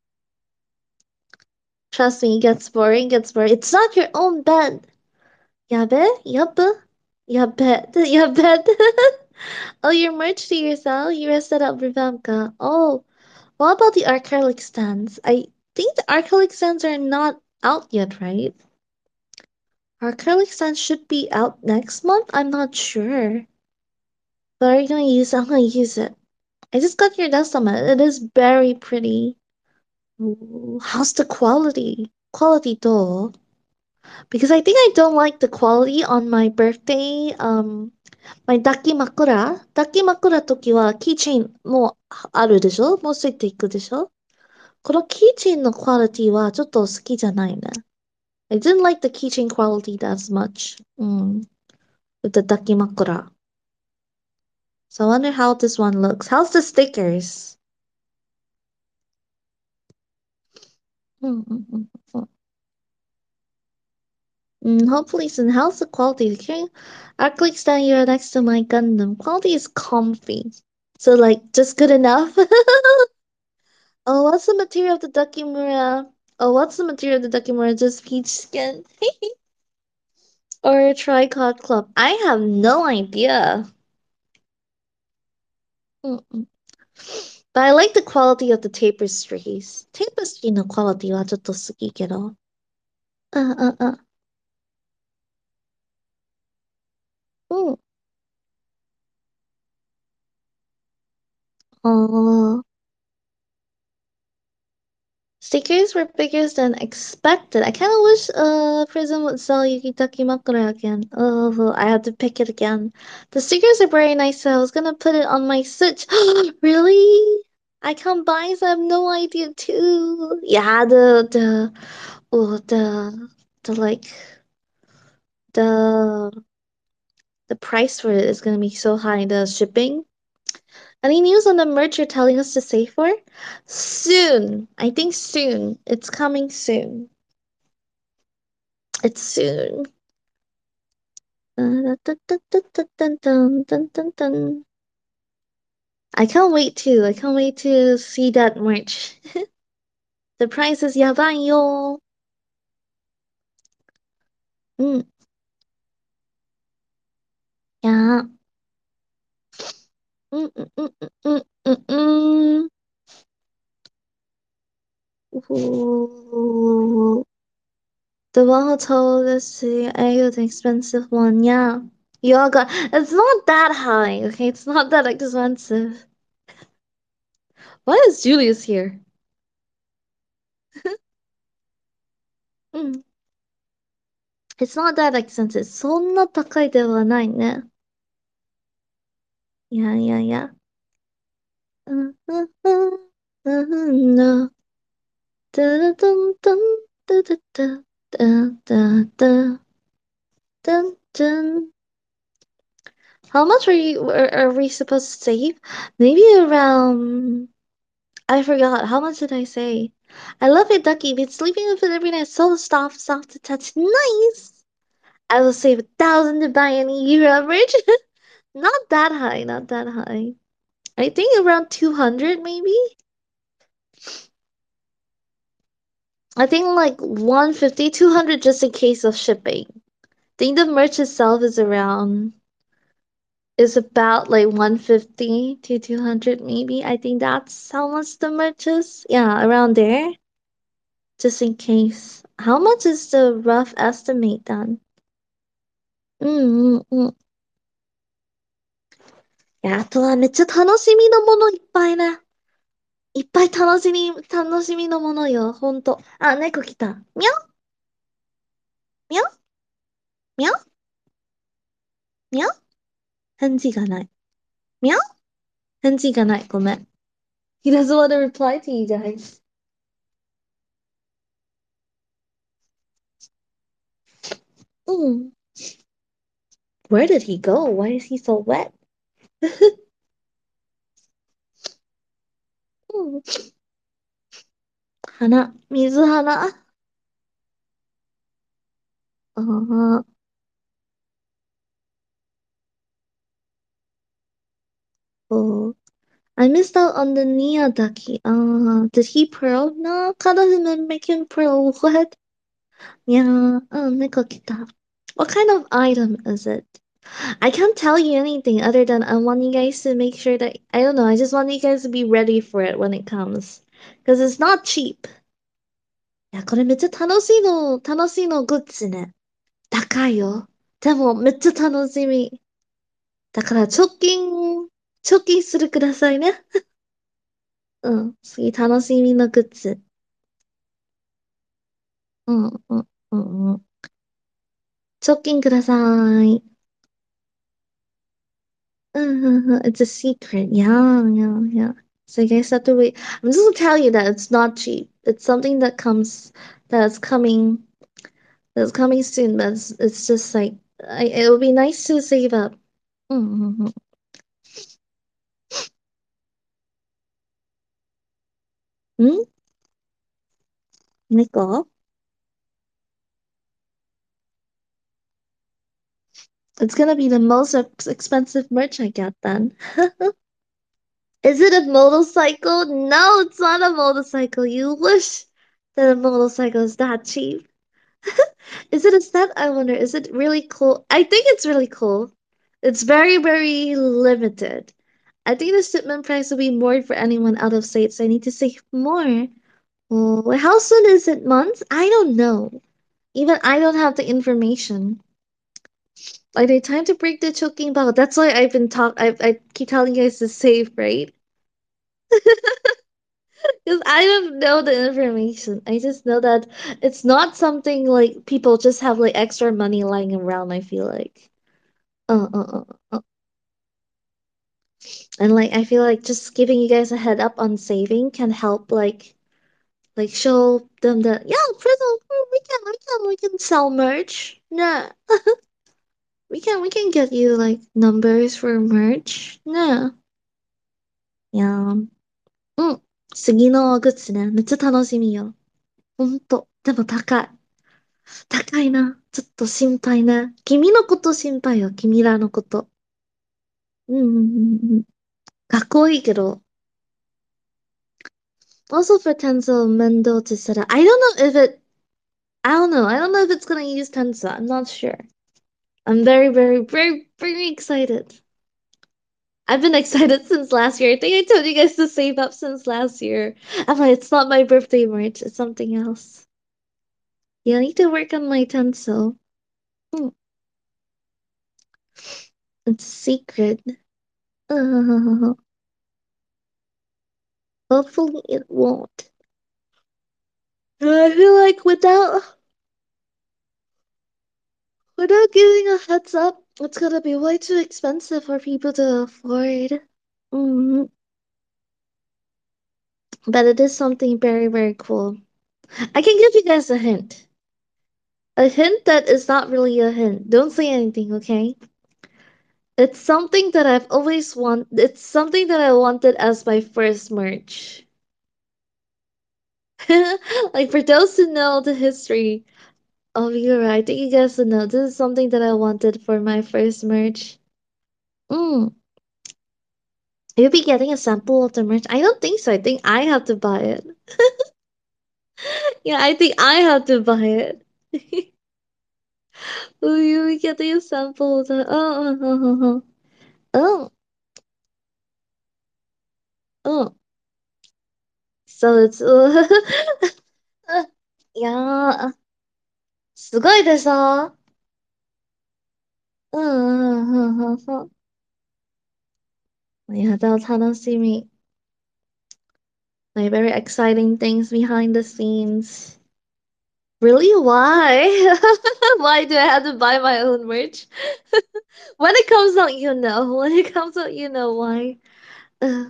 。Trust me, it gets boring, gets boring. It's not your own bed. やべやぶやべやべOh, you're merged to yourself? You set up Revamka. Oh, what about the acrylic stands? I think the acrylic stands are not out yet, right? Acrylic stands should be out next month? I'm not sure. But are you gonna use it? I'm gonna use it. I just got your desk on it. It is very pretty. Ooh, how's the quality? Quality though. Because I think I don't like the quality on my birthday. My 抱き枕時はキーチェーンもあるでしょもうついていくでしょこのキーチェーンのクオリティはちょっと好きじゃないね。I didn't like the keychain quality as much. With the 抱き枕. So I wonder how this one looks. How's the stickers? うんうんうんうん。Hopefully soon. How's the quality? Okay. Act like stand here next to my Gundam. Quality is comfy. So like just good enough. Oh, what's the material of the Dakimura? Oh, what's the material of the Dakimura? Just peach skin? Or a tricot club? I have no idea. Mm-mm. But I like the quality of the tapestries. Tapestry no quality はちょっと好きけど. Uh, uh, uh. うん。ああ。Stickers were bigger than expected. I kind of wish Prism would sell Yukitaki Makura again. Oh, well, I had to pick it again. The stickers are very nice, so I was gonna put it on my Switch. Really? I can't buy, so I have no idea too. Yeah, oh, the like, the, the price for it is gonna be so high, the shipping. Any news on the merch you're telling us to save for? Soon. I think soon. It's coming soon. It's soon. I can't wait to. I can't wait to see that merch. The price is やばいよ. Mm, yeah. Mm, mm, mm, mm, mm, mm, Ooh. The one who told us to egg the expensive one, yeah. Yoga. It's not that high, okay? It's not that expensive. Why is Julius here? Mm. It's not that expensive. そんな高いではないね. Yeah, yeah, yeah. No. Da-da-dum-dum, da-da-da, da-da-da, dun-dun. How much are we supposed to save? Maybe around I forgot. How much did I say? I love it, Ducky. Been sleeping with it every night. So soft, soft to touch. Nice. I will save 1,000 to buy any year average. Not that high, not that high. I think around 200 maybe. I think like 150, 200 just in case of shipping. I think the merch itself is about like 150 to 200 maybe. I think that's how much the merch is. Yeah, around there. Just in case. How much is the rough estimate then? うんうんうん。いや、あとはめっちゃ楽しみのものいっぱいね。いっぱい楽しみのものよ、ほんと。あ、猫来た。みゃうみゃうみゃう返事がない。ごめん。He doesn't want to reply to you guys. うん。 Where did he go? Why is he so wet? Hmm. 花、水花。Uh, oh, I missed out on the Niyadaki. Did he pearl? No, Ka doesn't make him pearl. What? Yeah, Nico kita. What kind of item is it? I can't tell you anything other than I want you guys to make sure that I don't know. I just want you guys to be ready for it when it comes, because it's not cheap. いや、これめっちゃ楽しいの、楽しいのグッズね。高いよ。でもめっちゃ楽しみ。だから貯金するくださいね。うん。次楽しみのグッズ。うんうんうん。貯金ください。It's a secret. Yeah, yeah, yeah. So you guys have to wait. I'm just gonna tell you that it's not cheap. It's something that's coming, that's coming soon. But it's just like, it would be nice to save up. Mm-hmm. Hmm? Nicole? It's gonna be the most expensive merch I get then. Is it a motorcycle? No, it's not a motorcycle. You wish that a motorcycle is that cheap. Is it a set? I wonder. Is it really cool? I think it's really cool. It's very, very limited. I think the shipment price will be more for anyone out of state, so I need to save more. Oh, how soon is it? Months? I don't know. Even I don't have the information. Like, they time to break the choking bottle. That's why I keep telling you guys to save, right? Because I don't know the information. I just know that it's not something like people just have like extra money lying around, I feel like. Uh, uh, uh, uh. And like I feel like just giving you guys a head up on saving can help like show them that yeah, Frizzle, we can sell merch. Nah. We can get you like numbers for merch. Nah. Yeah. うん。次のグッズね。めっちゃ楽しみよ。ほんと。でも高い。高いな。ちょっと心配ね。君のこと心配よ。君らのこと。うんうんうんうん。かっこいいけど。Also for Tenzo Mendo to set up. I don't know if it. I don't know. I don't know if it's gonna use Tenzo. I'm not sure. I'm very, very, very, very excited. I've been excited since last year. I think I told you guys to save up since last year. I'm like, it's not my birthday merch. It's something else. Yeah, I need to work on my Tenzo. Hmm. It's secret. Uh, hopefully it won't. I feel like without giving a heads up, it's gonna be way too expensive for people to afford. Mm, but it is something very, very cool. I can give you guys a hint. A hint that is not really a hint. Don't say anything, okay? It's something that I've always it's something that I wanted as my first merch. Like for those who know the history of Yura, I think you guys would know this is something that I wanted for my first merch. Mm. You'll be getting a sample of the merch. I don't think so. I think I have to buy it. Yeah, I think I have to buy it. Will you be getting a sample of the oh. Oh. So it's いやー、すごいでしょ。うんうんうんうんうん。いや、でも楽しみ。Like very exciting things behind the scenes. Really? Why? Why do I have to buy my own merch? When it comes out, you know. When it comes out, you know why. Uh,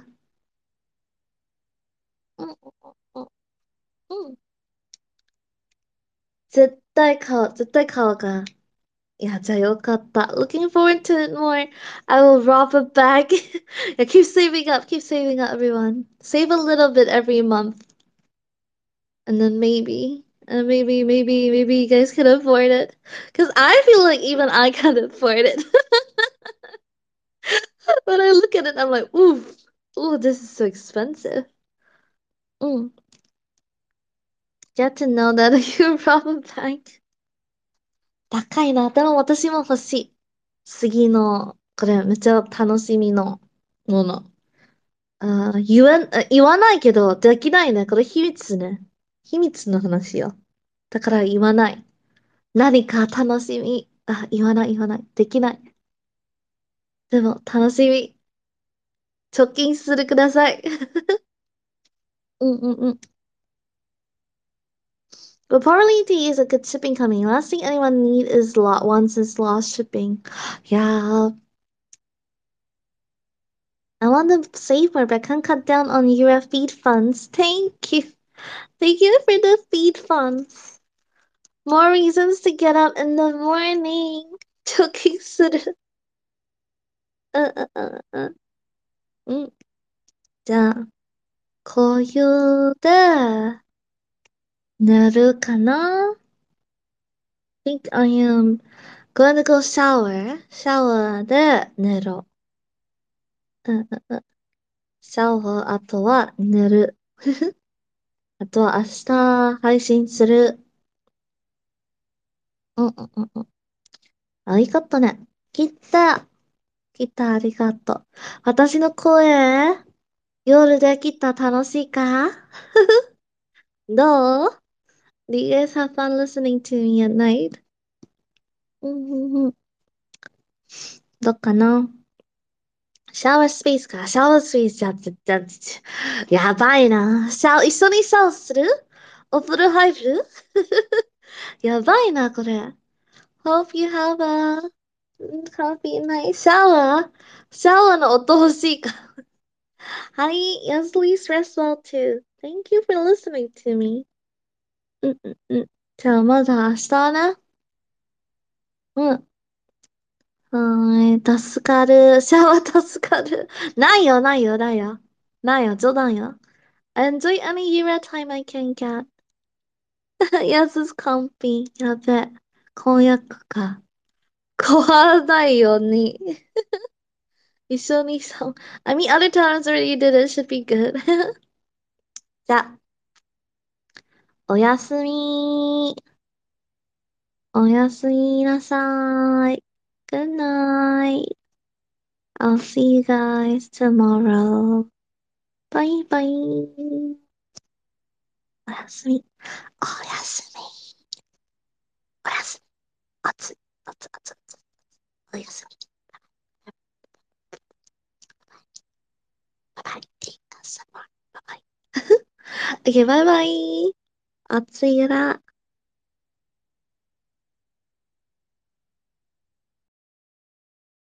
うんうんうんうん。絶対買う。絶対買うから。 いや、じゃあよかった。Looking forward to it more. I will rob a bag. Yeah, keep saving up, everyone. Save a little bit every month. And then maybe you guys can afford it. Because I feel like even I can afford it. When I look at it, I'm like, ooh, this is so expensive. Mm. Get to know that you rob a bank. 高いな。でも私も欲しい。次の、これめっちゃ楽しみのもの。言わないけど、できないね。これ秘密ね。秘密の話よ。だから言わない。何か楽しみ。言わない。できない。でも、楽しみ。貯金するください。うん。But probably to use a good shipping company. Last thing anyone need is wants is lost shipping. Yeah, I want to save more, but I can't cut down on your feed funds. Thank you. Thank you for the feed funds. More reasons to get up in the morning. To consider. うん。じゃあ、こういうで、寝るかな think I am going to go shower. シャワーで寝ろ。うん。シャワー、あとは寝る。あとは明日配信する。うん。あ、いいことね。ギターありがとう。私の声、夜でギター楽しいか？どう？ Do you guys have fun listening to me at night? うん。どっかな？シャワースペースか。シャワースペースやばいな。一緒にシャワーする？お風呂入る？やばいな、これ。Hope you have a coffee night. シャワーの音欲しいか。はい、Yasleys rest well too. Thank you for listening to me. うん。じゃあ、まだ明日ね。うん。助かる。シャワー助かる。ないよ、冗談よ。Enjoy any Euro time I can get. Yes, it's comfy. やべ。婚約か。怖ないように。一緒にさ、I mean, other times where you did it should be good. じゃあ、おやすみ。おやすみなさい。Good night. I'll see you guys tomorrow. Bye bye. おやすみ。おやすみ。おやすみ。おつ。おやすみ。バイバイ。Take a summer. Bye bye. Okay, bye bye. おつゆら。